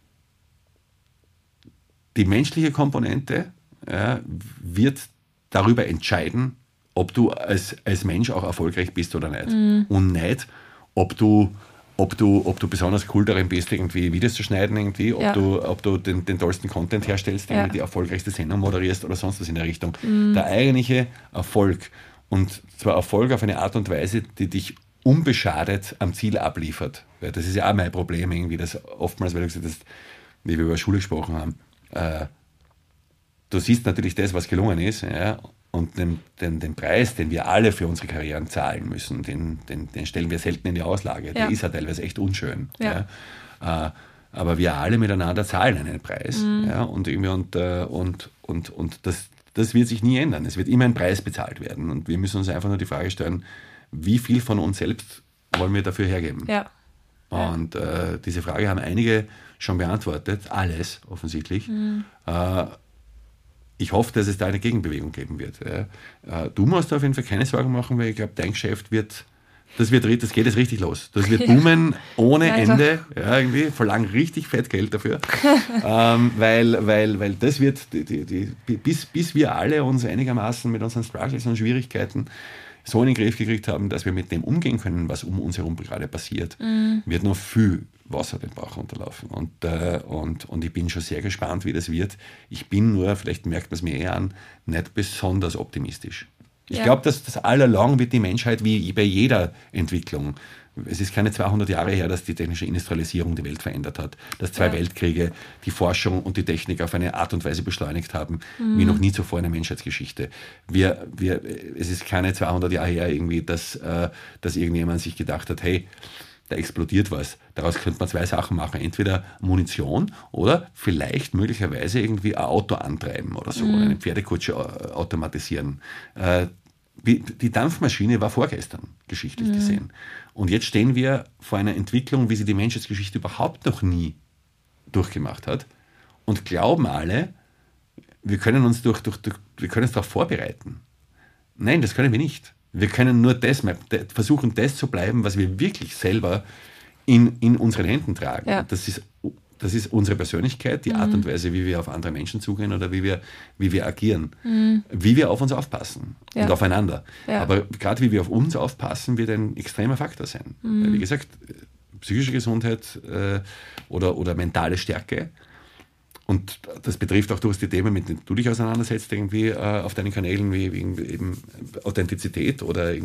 die menschliche Komponente wird darüber entscheiden, ob du als Mensch auch erfolgreich bist oder nicht. Und nicht, ob du besonders cool darin bist, irgendwie Videos zu schneiden, irgendwie, ob du den tollsten Content herstellst, die erfolgreichste Sendung moderierst oder sonst was in der Richtung. Der eigentliche Erfolg, und zwar Erfolg auf eine Art und Weise, die dich unbeschadet am Ziel abliefert. Weil das ist ja auch mein Problem, irgendwie, dass oftmals, weil du gesagt hast, wie wir über Schule gesprochen haben, du siehst natürlich das, was gelungen ist, und den Preis, den wir alle für unsere Karrieren zahlen müssen, den stellen wir selten in die Auslage. Der ist ja teilweise echt unschön. Ja. Aber wir alle miteinander zahlen einen Preis. Und das wird sich nie ändern. Es wird immer ein Preis bezahlt werden. Und wir müssen uns einfach nur die Frage stellen, wie viel von uns selbst wollen wir dafür hergeben? Ja. Und diese Frage haben einige schon beantwortet, alles offensichtlich. Ich hoffe, dass es da eine Gegenbewegung geben wird. Du musst auf jeden Fall keine Sorgen machen, weil ich glaube, dein Geschäft das geht jetzt richtig los. Das wird boomen ohne Ende. Ja, irgendwie verlangen richtig fett Geld dafür. Weil das wird, bis wir alle uns einigermaßen mit unseren Struggles und Schwierigkeiten so in den Griff gekriegt haben, dass wir mit dem umgehen können, was um uns herum gerade passiert, wird noch viel Wasser den Bach runterlaufen. Und ich bin schon sehr gespannt, wie das wird. Ich bin nur, vielleicht merkt man es mir an, nicht besonders optimistisch. Ich glaube, dass das all along wird die Menschheit wie bei jeder Entwicklung. Es ist keine 200 Jahre her, dass die technische Industrialisierung die Welt verändert hat, dass 2 Weltkriege die Forschung und die Technik auf eine Art und Weise beschleunigt haben, wie noch nie zuvor in der Menschheitsgeschichte. Es ist keine 200 Jahre her, irgendwie, dass irgendjemand sich gedacht hat, hey, da explodiert was. Daraus könnte man 2 Sachen machen. Entweder Munition oder vielleicht möglicherweise irgendwie ein Auto antreiben oder so, oder eine Pferdekutsche automatisieren. Die Dampfmaschine war vorgestern, geschichtlich gesehen. Und jetzt stehen wir vor einer Entwicklung, wie sie die Menschheitsgeschichte überhaupt noch nie durchgemacht hat, und glauben alle, wir können uns darauf vorbereiten. Nein, das können wir nicht. Wir können nur versuchen, das zu bleiben, was wir wirklich selber in unseren Händen tragen. Ja. Das ist unsere Persönlichkeit, die Art und Weise, wie wir auf andere Menschen zugehen oder wie wir agieren, wie wir auf uns aufpassen und aufeinander. Ja. Aber gerade wie wir auf uns aufpassen, wird ein extremer Faktor sein. Weil, wie gesagt, psychische Gesundheit oder mentale Stärke. Und das betrifft auch durchaus die Themen, mit denen du dich auseinandersetzt, irgendwie auf deinen Kanälen, wie eben Authentizität oder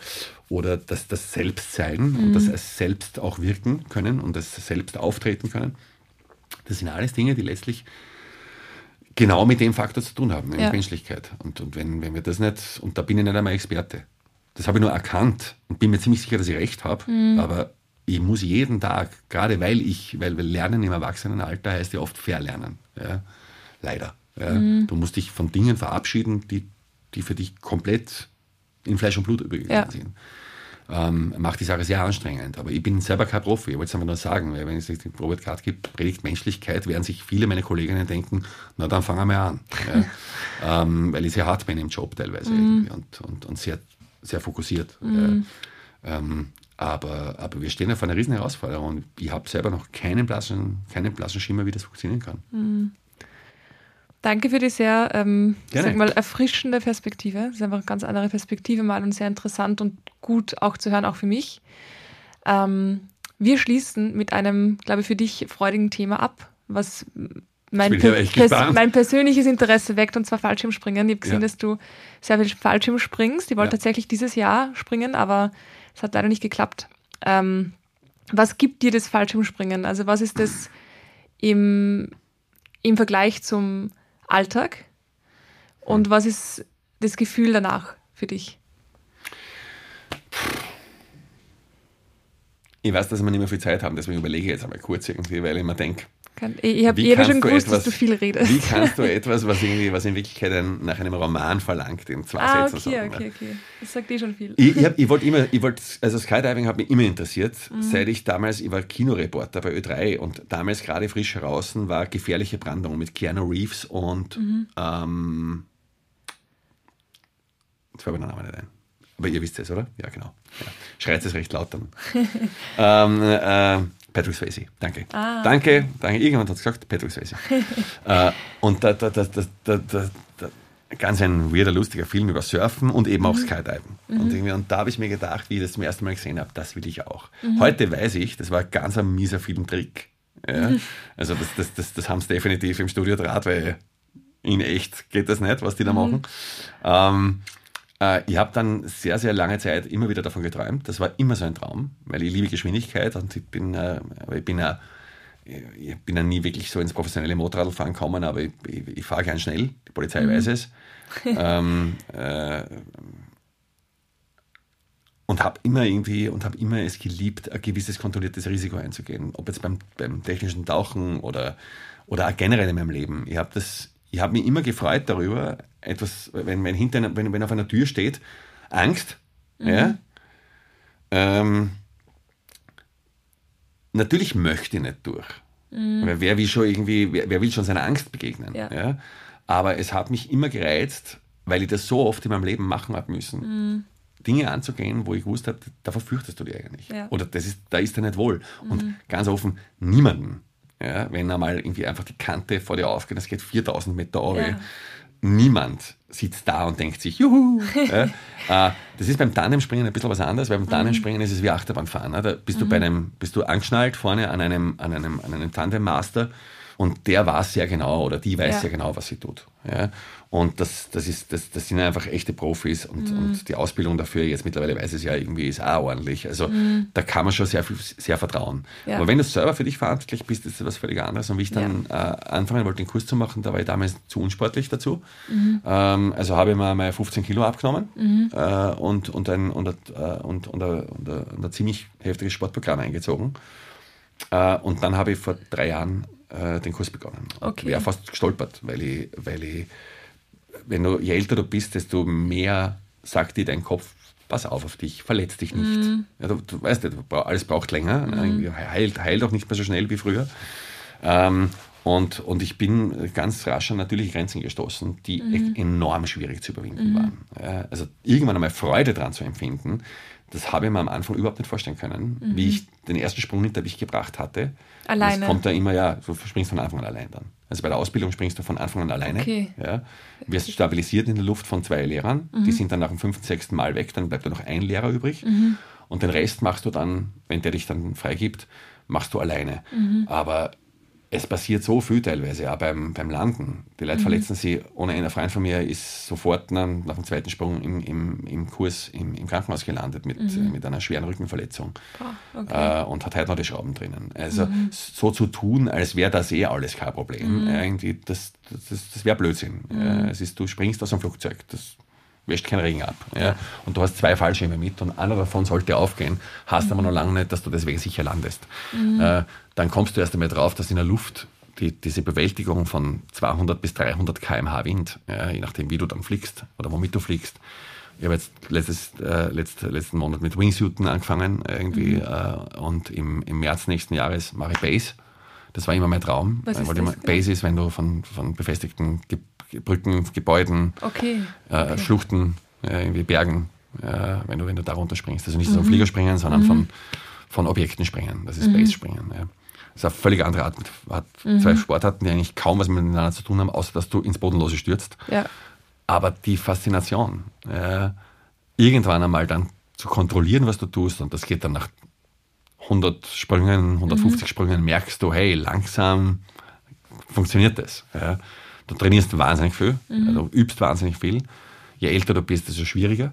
das Selbstsein und das Selbst auch wirken können und das Selbst auftreten können. Das sind alles Dinge, die letztlich genau mit dem Faktor zu tun haben, nämlich Menschlichkeit. Und wenn wir das nicht, und da bin ich nicht einmal Experte, das habe ich nur erkannt und bin mir ziemlich sicher, dass ich recht habe, aber ich muss jeden Tag, gerade weil Lernen im Erwachsenenalter heißt ja oft verlernen. Ja? Leider. Ja? Du musst dich von Dingen verabschieden, die für dich komplett in Fleisch und Blut übergegangen sind. Macht die Sache sehr anstrengend. Aber ich bin selber kein Profi. Ich wollte es einfach nur sagen, weil wenn es den Robert Kraft gibt, Predigt Menschlichkeit, werden sich viele meiner Kolleginnen denken, na dann fangen wir an. Ja? Weil ich sehr hart bin im Job teilweise und sehr, sehr fokussiert. Aber wir stehen auf einer riesen Herausforderung und ich habe selber noch keinen blassen Schimmer, wie das funktionieren kann. Danke für die sehr erfrischende Perspektive. Das ist einfach eine ganz andere Perspektive mal und sehr interessant und gut auch zu hören, auch für mich. Wir schließen mit einem, glaube ich, für dich freudigen Thema ab, was mein persönliches Interesse weckt, und zwar Fallschirmspringen. Ich habe gesehen, dass du sehr viel Fallschirm springst. Ich wollte tatsächlich dieses Jahr springen, aber es hat leider nicht geklappt. Was gibt dir das Fallschirmspringen? Also was ist das im Vergleich zum Alltag? Und was ist das Gefühl danach für dich? Ich weiß, dass wir nicht mehr viel Zeit haben, deswegen überlege ich jetzt einmal kurz irgendwie, weil ich mir denke, ich habe jeder schon gewusst, dass du viel redest. Wie kannst du etwas, was in Wirklichkeit nach einem Roman verlangt, in 2 Sätzen sagen? Okay. Das sagt schon viel. Also Skydiving hat mich immer interessiert, seit ich war Kinoreporter bei Ö3 und damals gerade frisch heraus war Gefährliche Brandung mit Keanu Reeves und jetzt fällt mir der Name nicht ein. Aber ihr wisst es, oder? Ja, genau. Ja. Schreit es recht laut dann. Patrick Swayze, danke. Danke. Irgendjemand hat es gesagt, Patrick Swayze. Und ganz ein weirder, lustiger Film über Surfen und eben auch Skydiven. Und da habe ich mir gedacht, wie ich das zum ersten Mal gesehen habe, das will ich auch. Heute weiß ich, das war ganz ein mieser Filmtrick. Ja? Also das haben sie definitiv im Studio Draht, weil in echt geht das nicht, was die da machen. Ich habe dann sehr, sehr lange Zeit immer wieder davon geträumt. Das war immer so ein Traum, weil ich liebe Geschwindigkeit und ich bin ja nie wirklich so ins professionelle Motorradfahren gekommen, aber ich fahre gern schnell. Die Polizei weiß es. Und habe immer es geliebt, ein gewisses kontrolliertes Risiko einzugehen. Ob jetzt beim technischen Tauchen oder auch generell in meinem Leben. Ich habe mich immer gefreut darüber, etwas, wenn auf einer Tür steht, Angst, ja, Natürlich möchte ich nicht durch. Weil wer will schon seiner Angst begegnen? Ja. Ja? Aber es hat mich immer gereizt, weil ich das so oft in meinem Leben machen habe müssen, Dinge anzugehen, wo ich gewusst habe, davor fürchtest du dich eigentlich. Ja. Oder da ist dir nicht wohl. Und ganz offen, niemanden, ja, wenn einmal irgendwie einfach die Kante vor dir aufgeht, das geht 4000 Meter runter, Ja. niemand sitzt da und denkt sich, juhu. Ja, das ist beim Tandemspringen ein bisschen was anderes, weil beim Tandemspringen ist es wie Achterbahnfahren. Ne? Da bist du angeschnallt vorne an einem Tandemmaster und der weiß sehr genau oder die weiß sehr genau, was sie tut. Ja? Und das sind einfach echte Profis und die Ausbildung dafür, jetzt mittlerweile weiß es ja irgendwie, ist auch ordentlich. Also da kann man schon sehr vertrauen. Ja. Aber wenn du selber für dich verantwortlich bist, ist das was völlig anderes. Und wie ich dann anfangen wollte, den Kurs zu machen, da war ich damals zu unsportlich dazu. Also habe ich mir mal 15 Kilo abgenommen und ein ziemlich heftiges Sportprogramm eingezogen. Und dann habe ich vor 3 Jahren den Kurs begonnen. Okay. Wäre fast gestolpert, weil ich, je älter du bist, desto mehr sagt dir dein Kopf, pass auf dich, verletz dich nicht. Ja, du weißt ja, alles braucht länger, heilt auch nicht mehr so schnell wie früher. Und ich bin ganz rasch an natürliche Grenzen gestoßen, die echt enorm schwierig zu überwinden waren. Ja, also irgendwann einmal Freude dran zu empfinden, das habe ich mir am Anfang überhaupt nicht vorstellen können, wie ich den ersten Sprung hinter mich gebracht hatte. Alleine? Das kommt da immer, du springst von Anfang an allein dann. Also bei der Ausbildung springst du von Anfang an alleine. Okay. Ja, wirst stabilisiert in der Luft von 2 Lehrern, die sind dann nach dem 5., 6. Mal weg, dann bleibt da noch ein Lehrer übrig. Und den Rest machst du dann, wenn der dich dann freigibt, machst du alleine. Aber es passiert so viel teilweise, auch beim Landen. Die Leute verletzen sich. Ohne einer Freund von mir ist sofort nach dem 2. Sprung im Kurs im Krankenhaus gelandet mit einer schweren Rückenverletzung. Okay. Und hat heute noch die Schrauben drinnen. Also so zu tun, als wäre das alles kein Problem, irgendwie, das wäre Blödsinn. Du springst aus einem Flugzeug, das wäscht keinen Regen ab. Ja? Und du hast 2 Fallschirme mit und einer davon sollte aufgehen, hast aber noch lange nicht, dass du deswegen sicher landest. Dann kommst du erst einmal drauf, dass in der Luft diese Bewältigung von 200 bis 300 km/h Wind, je nachdem wie du dann fliegst oder womit du fliegst. Ich habe jetzt letzten Monat mit Wingsuiten angefangen irgendwie, und im März nächsten Jahres mache ich Base. Das war immer mein Traum. Was ist das? Base ist, wenn du von befestigten Brücken, Gebäuden, Schluchten, irgendwie Bergen, wenn du da runterspringst. Also nicht so Flieger springen, sondern von Objekten springen. Das ist Base springen. Ja. Das ist eine völlig andere Art. Hat 2 Sportarten, die eigentlich kaum was miteinander zu tun haben, außer dass du ins Bodenlose stürzt. Ja. Aber die Faszination, irgendwann einmal dann zu kontrollieren, was du tust, und das geht dann nach 100 Sprüngen, 150 Sprüngen, merkst du, hey, langsam funktioniert das. Ja. Du trainierst wahnsinnig viel, du übst wahnsinnig viel. Je älter du bist, desto schwieriger.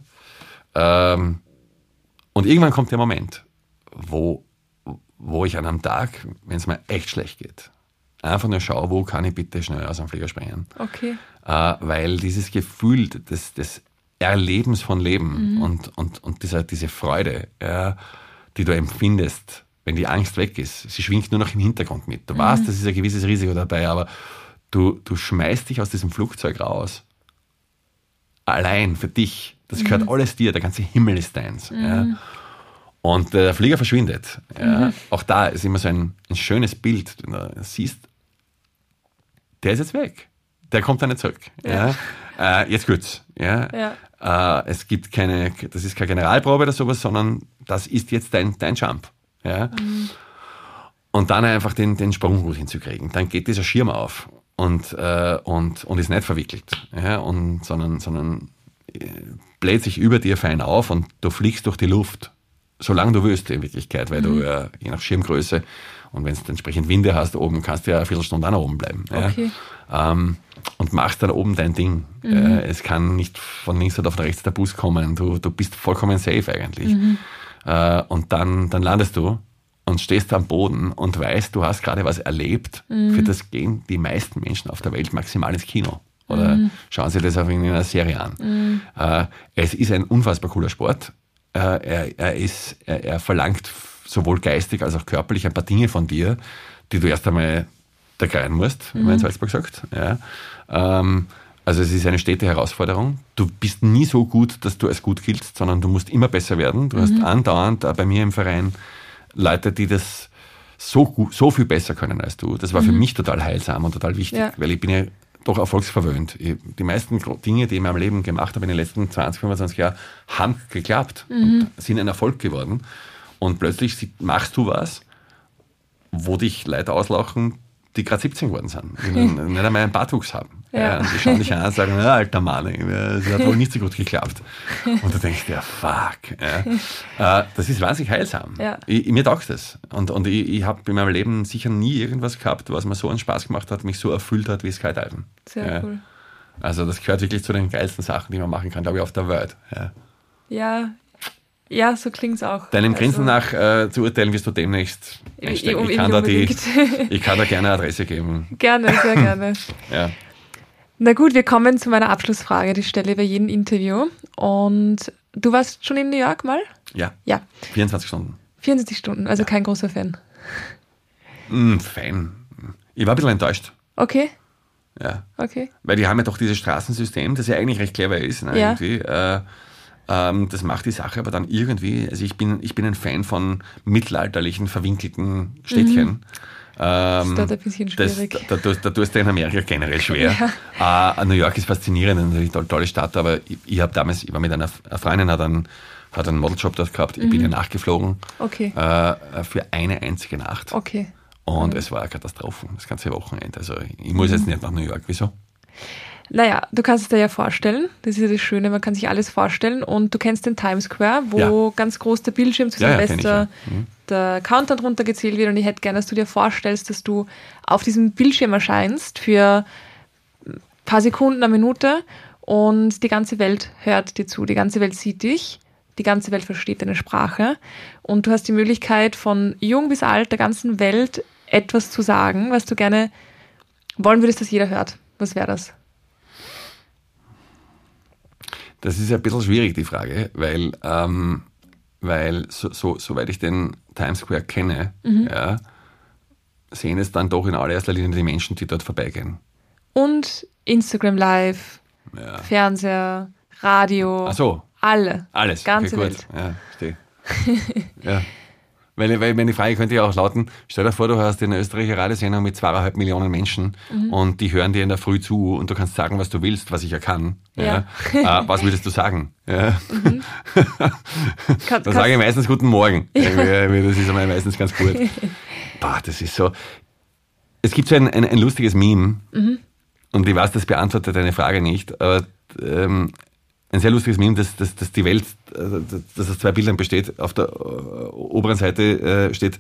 Und irgendwann kommt der Moment, wo ich an einem Tag, wenn es mir echt schlecht geht, einfach nur schaue, wo kann ich bitte schnell aus dem Flieger springen. Okay. Weil dieses Gefühl des Erlebens von Leben und diese Freude, die du empfindest, wenn die Angst weg ist, sie schwingt nur noch im Hintergrund mit. Du weißt, das ist ein gewisses Risiko dabei, aber du schmeißt dich aus diesem Flugzeug raus. Allein für dich. Das gehört alles dir, der ganze Himmel ist deins. Ja. Und der Flieger verschwindet. Ja. Auch da ist immer so ein schönes Bild. Du siehst, der ist jetzt weg. Der kommt dann nicht zurück. Ja. Jetzt geht's. Ja. Es gibt das ist keine Generalprobe oder sowas, sondern das ist jetzt dein Jump. Ja. Und dann einfach den Sprung gut hinzukriegen. Dann geht dieser Schirm auf und ist nicht verwickelt. Ja. Sondern bläht sich über dir fein auf und du fliegst durch die Luft. Solange du willst in Wirklichkeit, weil du je nach Schirmgröße und wenn du entsprechend Winde hast oben, kannst du ja eine Viertelstunde auch noch oben bleiben. Okay. Ja. Und machst dann oben dein Ding. Es kann nicht von links oder von rechts der Bus kommen. Du bist vollkommen safe eigentlich. Und dann landest du und stehst am Boden und weißt, du hast gerade was erlebt. Für das gehen die meisten Menschen auf der Welt maximal ins Kino. Oder schauen sie das auf irgendeiner Serie an. Es ist ein unfassbar cooler Sport. Er verlangt sowohl geistig als auch körperlich ein paar Dinge von dir, die du erst einmal da rein musst, wie man in Salzburg sagt. Ja. Also es ist eine stete Herausforderung. Du bist nie so gut, dass du als gut giltst, sondern du musst immer besser werden. Du hast andauernd bei mir im Verein Leute, die das so viel besser können als du. Das war für mich total heilsam und total wichtig, weil ich bin ja doch erfolgsverwöhnt. Die meisten Dinge, die ich in meinem Leben gemacht habe in den letzten 20, 25 Jahren, haben geklappt und sind ein Erfolg geworden. Und plötzlich machst du was, wo dich Leute auslachen, die gerade 17 geworden sind, die nicht einmal einen Bartwuchs haben. Ja. Und die schauen dich an und sagen, alter Mann, das hat wohl nicht so gut geklappt. Und du denkst, ja, fuck. Das ist wahnsinnig heilsam. Ja. Mir taugt das. Und ich habe in meinem Leben sicher nie irgendwas gehabt, was mir so einen Spaß gemacht hat, mich so erfüllt hat wie Skydiven. Sehr cool. Also das gehört wirklich zu den geilsten Sachen, die man machen kann, glaube ich, auf der Welt. Ja, so klingt es auch. Deinem Grinsen nach zu urteilen, wirst du demnächst einsteigen. Ich kann da gerne eine Adresse geben. Gerne, sehr gerne. Ja. Na gut, wir kommen zu meiner Abschlussfrage, die stelle ich bei jedem Interview. Und du warst schon in New York mal? Ja. 24 Stunden. 24 Stunden, also kein großer Fan. Fan. Ich war ein bisschen enttäuscht. Okay. Ja. Okay. Weil die haben ja doch dieses Straßensystem, das ja eigentlich recht clever ist. Ne, irgendwie. Das macht die Sache aber dann irgendwie, also ich bin ein Fan von mittelalterlichen, verwinkelten Städtchen. Das ist dort ein bisschen schwierig. Da tust du in Amerika generell schwer. New York ist faszinierend, natürlich eine tolle Stadt, aber ich war mit einer Freundin, hat einen Modeljob dort gehabt, ich bin ja nachgeflogen. Okay. Für eine einzige Nacht. Okay. Und es war eine Katastrophe, das ganze Wochenende. Also ich muss jetzt nicht nach New York, wieso? Naja, du kannst es dir ja vorstellen. Das ist ja das Schöne, man kann sich alles vorstellen. Und du kennst den Times Square, wo ganz groß der Bildschirm zu Silvester, der Countdown drunter gezählt wird. Und ich hätte gerne, dass du dir vorstellst, dass du auf diesem Bildschirm erscheinst für ein paar Sekunden, eine Minute und die ganze Welt hört dir zu. Die ganze Welt sieht dich. Die ganze Welt versteht deine Sprache. Und du hast die Möglichkeit, von jung bis alt der ganzen Welt etwas zu sagen, was du gerne wollen würdest, dass jeder hört. Was wäre das? Das ist ein bisschen schwierig, die Frage, weil soweit ich den Times Square kenne, sehen es dann doch in allererster Linie die Menschen, die dort vorbeigehen. Und Instagram Live, Fernseher, Radio, alles. Ganze Welt. Ja, verstehe. Ja. Weil meine Frage könnte ja auch lauten, stell dir vor, du hast eine österreichische Radiosendung mit 2,5 Millionen Menschen und die hören dir in der Früh zu und du kannst sagen, was du willst, was ich ja kann. Ja. Was würdest du sagen? Ja. Dann sage ich meistens Guten Morgen. Ja. Das ist meistens ganz gut. Das ist so. Es gibt so ein lustiges Meme und ich weiß, das beantwortet deine Frage nicht, aber ein sehr lustiges Meme, dass die Welt, dass aus zwei Bildern besteht. Auf der oberen Seite steht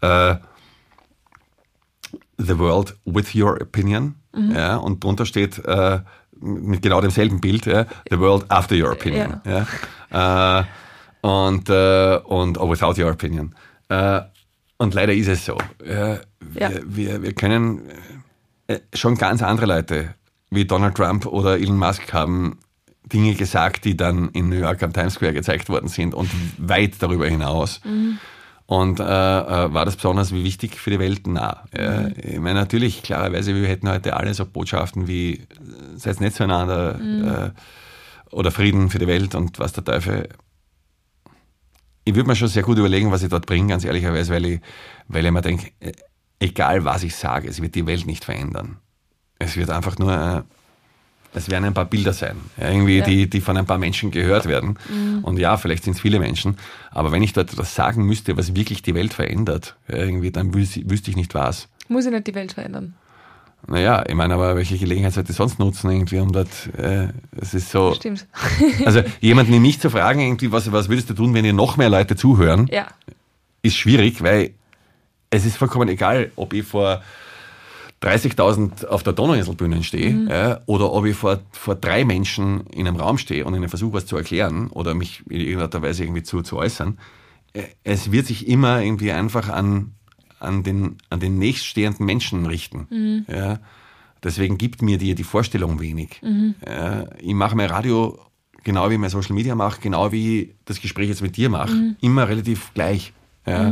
The World with Your Opinion. Ja, und drunter steht mit genau demselben Bild The World after Your Opinion. Ja. Und Without Your Opinion. Und leider ist es so. Wir können schon ganz andere Leute wie Donald Trump oder Elon Musk haben Dinge gesagt, die dann in New York am Times Square gezeigt worden sind und weit darüber hinaus. Und war das besonders wie wichtig für die Welt? Nein. Ich meine, natürlich, klarerweise, wir hätten heute alle so Botschaften wie seid nicht zueinander oder Frieden für die Welt und was der Teufel. Ich würde mir schon sehr gut überlegen, was ich dort bringe, ganz ehrlicherweise, weil ich mir denke, egal was ich sage, es wird die Welt nicht verändern. Es wird einfach nur es werden ein paar Bilder sein, irgendwie, die von ein paar Menschen gehört werden. Und ja, vielleicht sind es viele Menschen, aber wenn ich dort etwas sagen müsste, was wirklich die Welt verändert, irgendwie, dann wüsste ich nicht was. Muss ich nicht die Welt verändern? Naja, ich meine, aber welche Gelegenheit sollte ich sonst nutzen, irgendwie, um dort, es ist so. Stimmt. Also, jemanden wie mich zu fragen, irgendwie, was würdest du tun, wenn dir noch mehr Leute zuhören, ist schwierig, weil es ist vollkommen egal, ob ich vor 30.000 auf der Donauinselbühne stehe oder ob ich vor 3 Menschen in einem Raum stehe und ihnen versuche, was zu erklären oder mich in irgendeiner Weise irgendwie zu äußern. Es wird sich immer irgendwie einfach an den nächststehenden Menschen richten. Ja. Deswegen gibt mir die Vorstellung wenig. Ich mache mein Radio genau wie ich mein Social Media mache, genau wie ich das Gespräch jetzt mit dir mache, immer relativ gleich. Ja.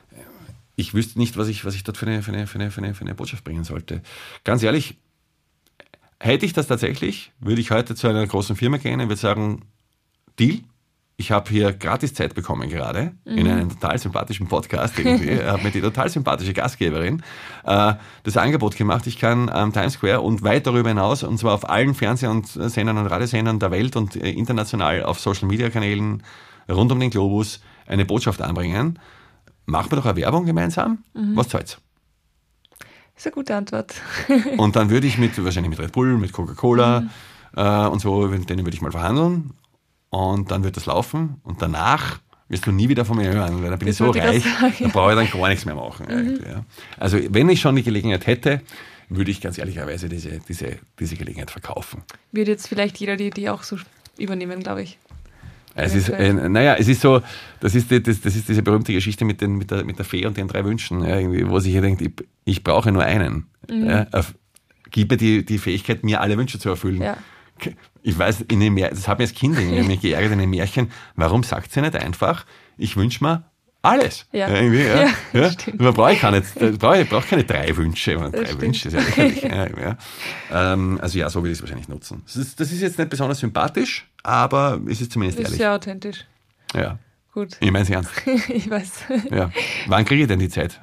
Ich wüsste nicht, was ich dort für eine Botschaft bringen sollte. Ganz ehrlich, hätte ich das tatsächlich, würde ich heute zu einer großen Firma gehen und würde sagen, Deal, ich habe hier Gratiszeit bekommen gerade in einem total sympathischen Podcast irgendwie. Ich habe mir die total sympathische Gastgeberin das Angebot gemacht, ich kann am Times Square und weit darüber hinaus, und zwar auf allen Fernseh- und Sendern und Radiosendern der Welt und international auf Social-Media-Kanälen rund um den Globus eine Botschaft anbringen. Machen wir doch eine Werbung gemeinsam. Was zahlt's? Das ist eine gute Antwort. Und dann würde ich wahrscheinlich mit Red Bull, mit Coca-Cola und so, denen würde ich mal verhandeln. Und dann wird das laufen. Und danach wirst du nie wieder von mir hören, weil da bin ich so reich, da brauche ich dann gar nichts mehr machen. Ja. Also wenn ich schon die Gelegenheit hätte, würde ich ganz ehrlicherweise diese Gelegenheit verkaufen. Würde jetzt vielleicht jeder die auch so übernehmen, glaube ich. Es ist, es ist so, das ist diese berühmte Geschichte mit der Fee und den 3 Wünschen, ja, irgendwie, wo sich hier denkt, ich brauche nur einen. Ja, gib mir die Fähigkeit, mir alle Wünsche zu erfüllen. Ja. Ich weiß, das hat mir als Kind mich geärgert in einem Märchen, warum sagt sie nicht einfach, ich wünsche mir alles. Ja. Man braucht keine 3 Wünsche. 3 Wünsche ist ja lächerlich. Also ja, so will ich es wahrscheinlich nutzen. Das ist jetzt nicht besonders sympathisch, aber es ist zumindest ehrlich. Ist sehr authentisch. Ja. Gut. Ich meine es ernst. Ich weiß. Ja. Wann kriege ich denn die Zeit?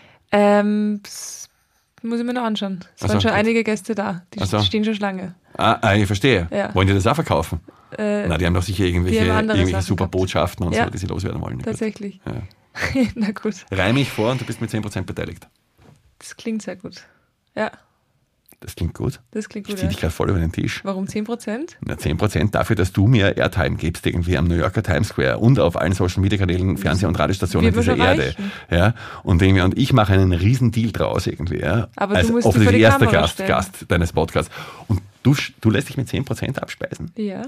Muss ich mir noch anschauen. Es waren schon einige Gäste da. Die stehen schon Schlange. Ich verstehe. Ja. Wollen die das auch verkaufen? Na, die haben doch sicher irgendwelche super Botschaften und so, die sie loswerden wollen. Tatsächlich. Ja. Na gut. Reih mich vor und du bist mit 10% beteiligt. Das klingt sehr gut. Ja. Das klingt gut. Ich zieh dich gerade voll über den Tisch. Warum 10%? Na, 10% dafür, dass du mir Airtime gibst, irgendwie am New Yorker Times Square und auf allen Social-Media-Kanälen, Fernseh- und Radiostationen dieser Erde. Ja, und ich mache einen riesen Deal draus irgendwie. Ja, aber du musst offensichtlich erster Gast deines Podcasts. Und du lässt dich mit 10% abspeisen? Ja.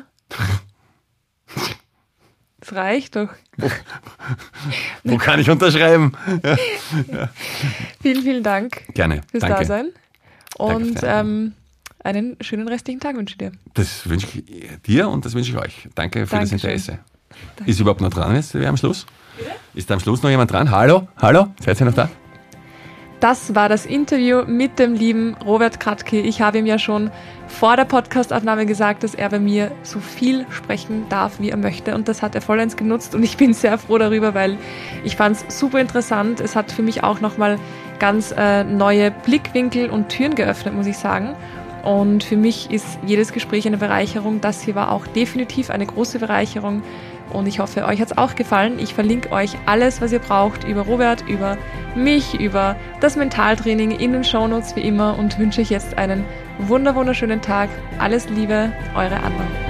Das reicht doch. Wo kann ich unterschreiben? Ja. Vielen, vielen Dank. Gerne. Fürs Danke. Dasein. Und einen schönen restlichen Tag wünsche ich dir. Das wünsche ich dir und das wünsche ich euch. Danke für das Interesse. Danke. Ist überhaupt noch dran jetzt? Wer am Schluss? Bitte? Ist da am Schluss noch jemand dran? Hallo? Seid ihr noch da? Das war das Interview mit dem lieben Robert Krattke. Ich habe ihm ja schon vor der Podcastaufnahme gesagt, dass er bei mir so viel sprechen darf, wie er möchte. Und das hat er vollends genutzt. Und ich bin sehr froh darüber, weil ich fand es super interessant. Es hat für mich auch nochmal ganz neue Blickwinkel und Türen geöffnet, muss ich sagen. Und für mich ist jedes Gespräch eine Bereicherung. Das hier war auch definitiv eine große Bereicherung. Und ich hoffe, euch hat es auch gefallen. Ich verlinke euch alles, was ihr braucht, über Robert, über mich, über das Mentaltraining in den Shownotes wie immer und wünsche euch jetzt einen wunderschönen Tag. Alles Liebe, eure Anna.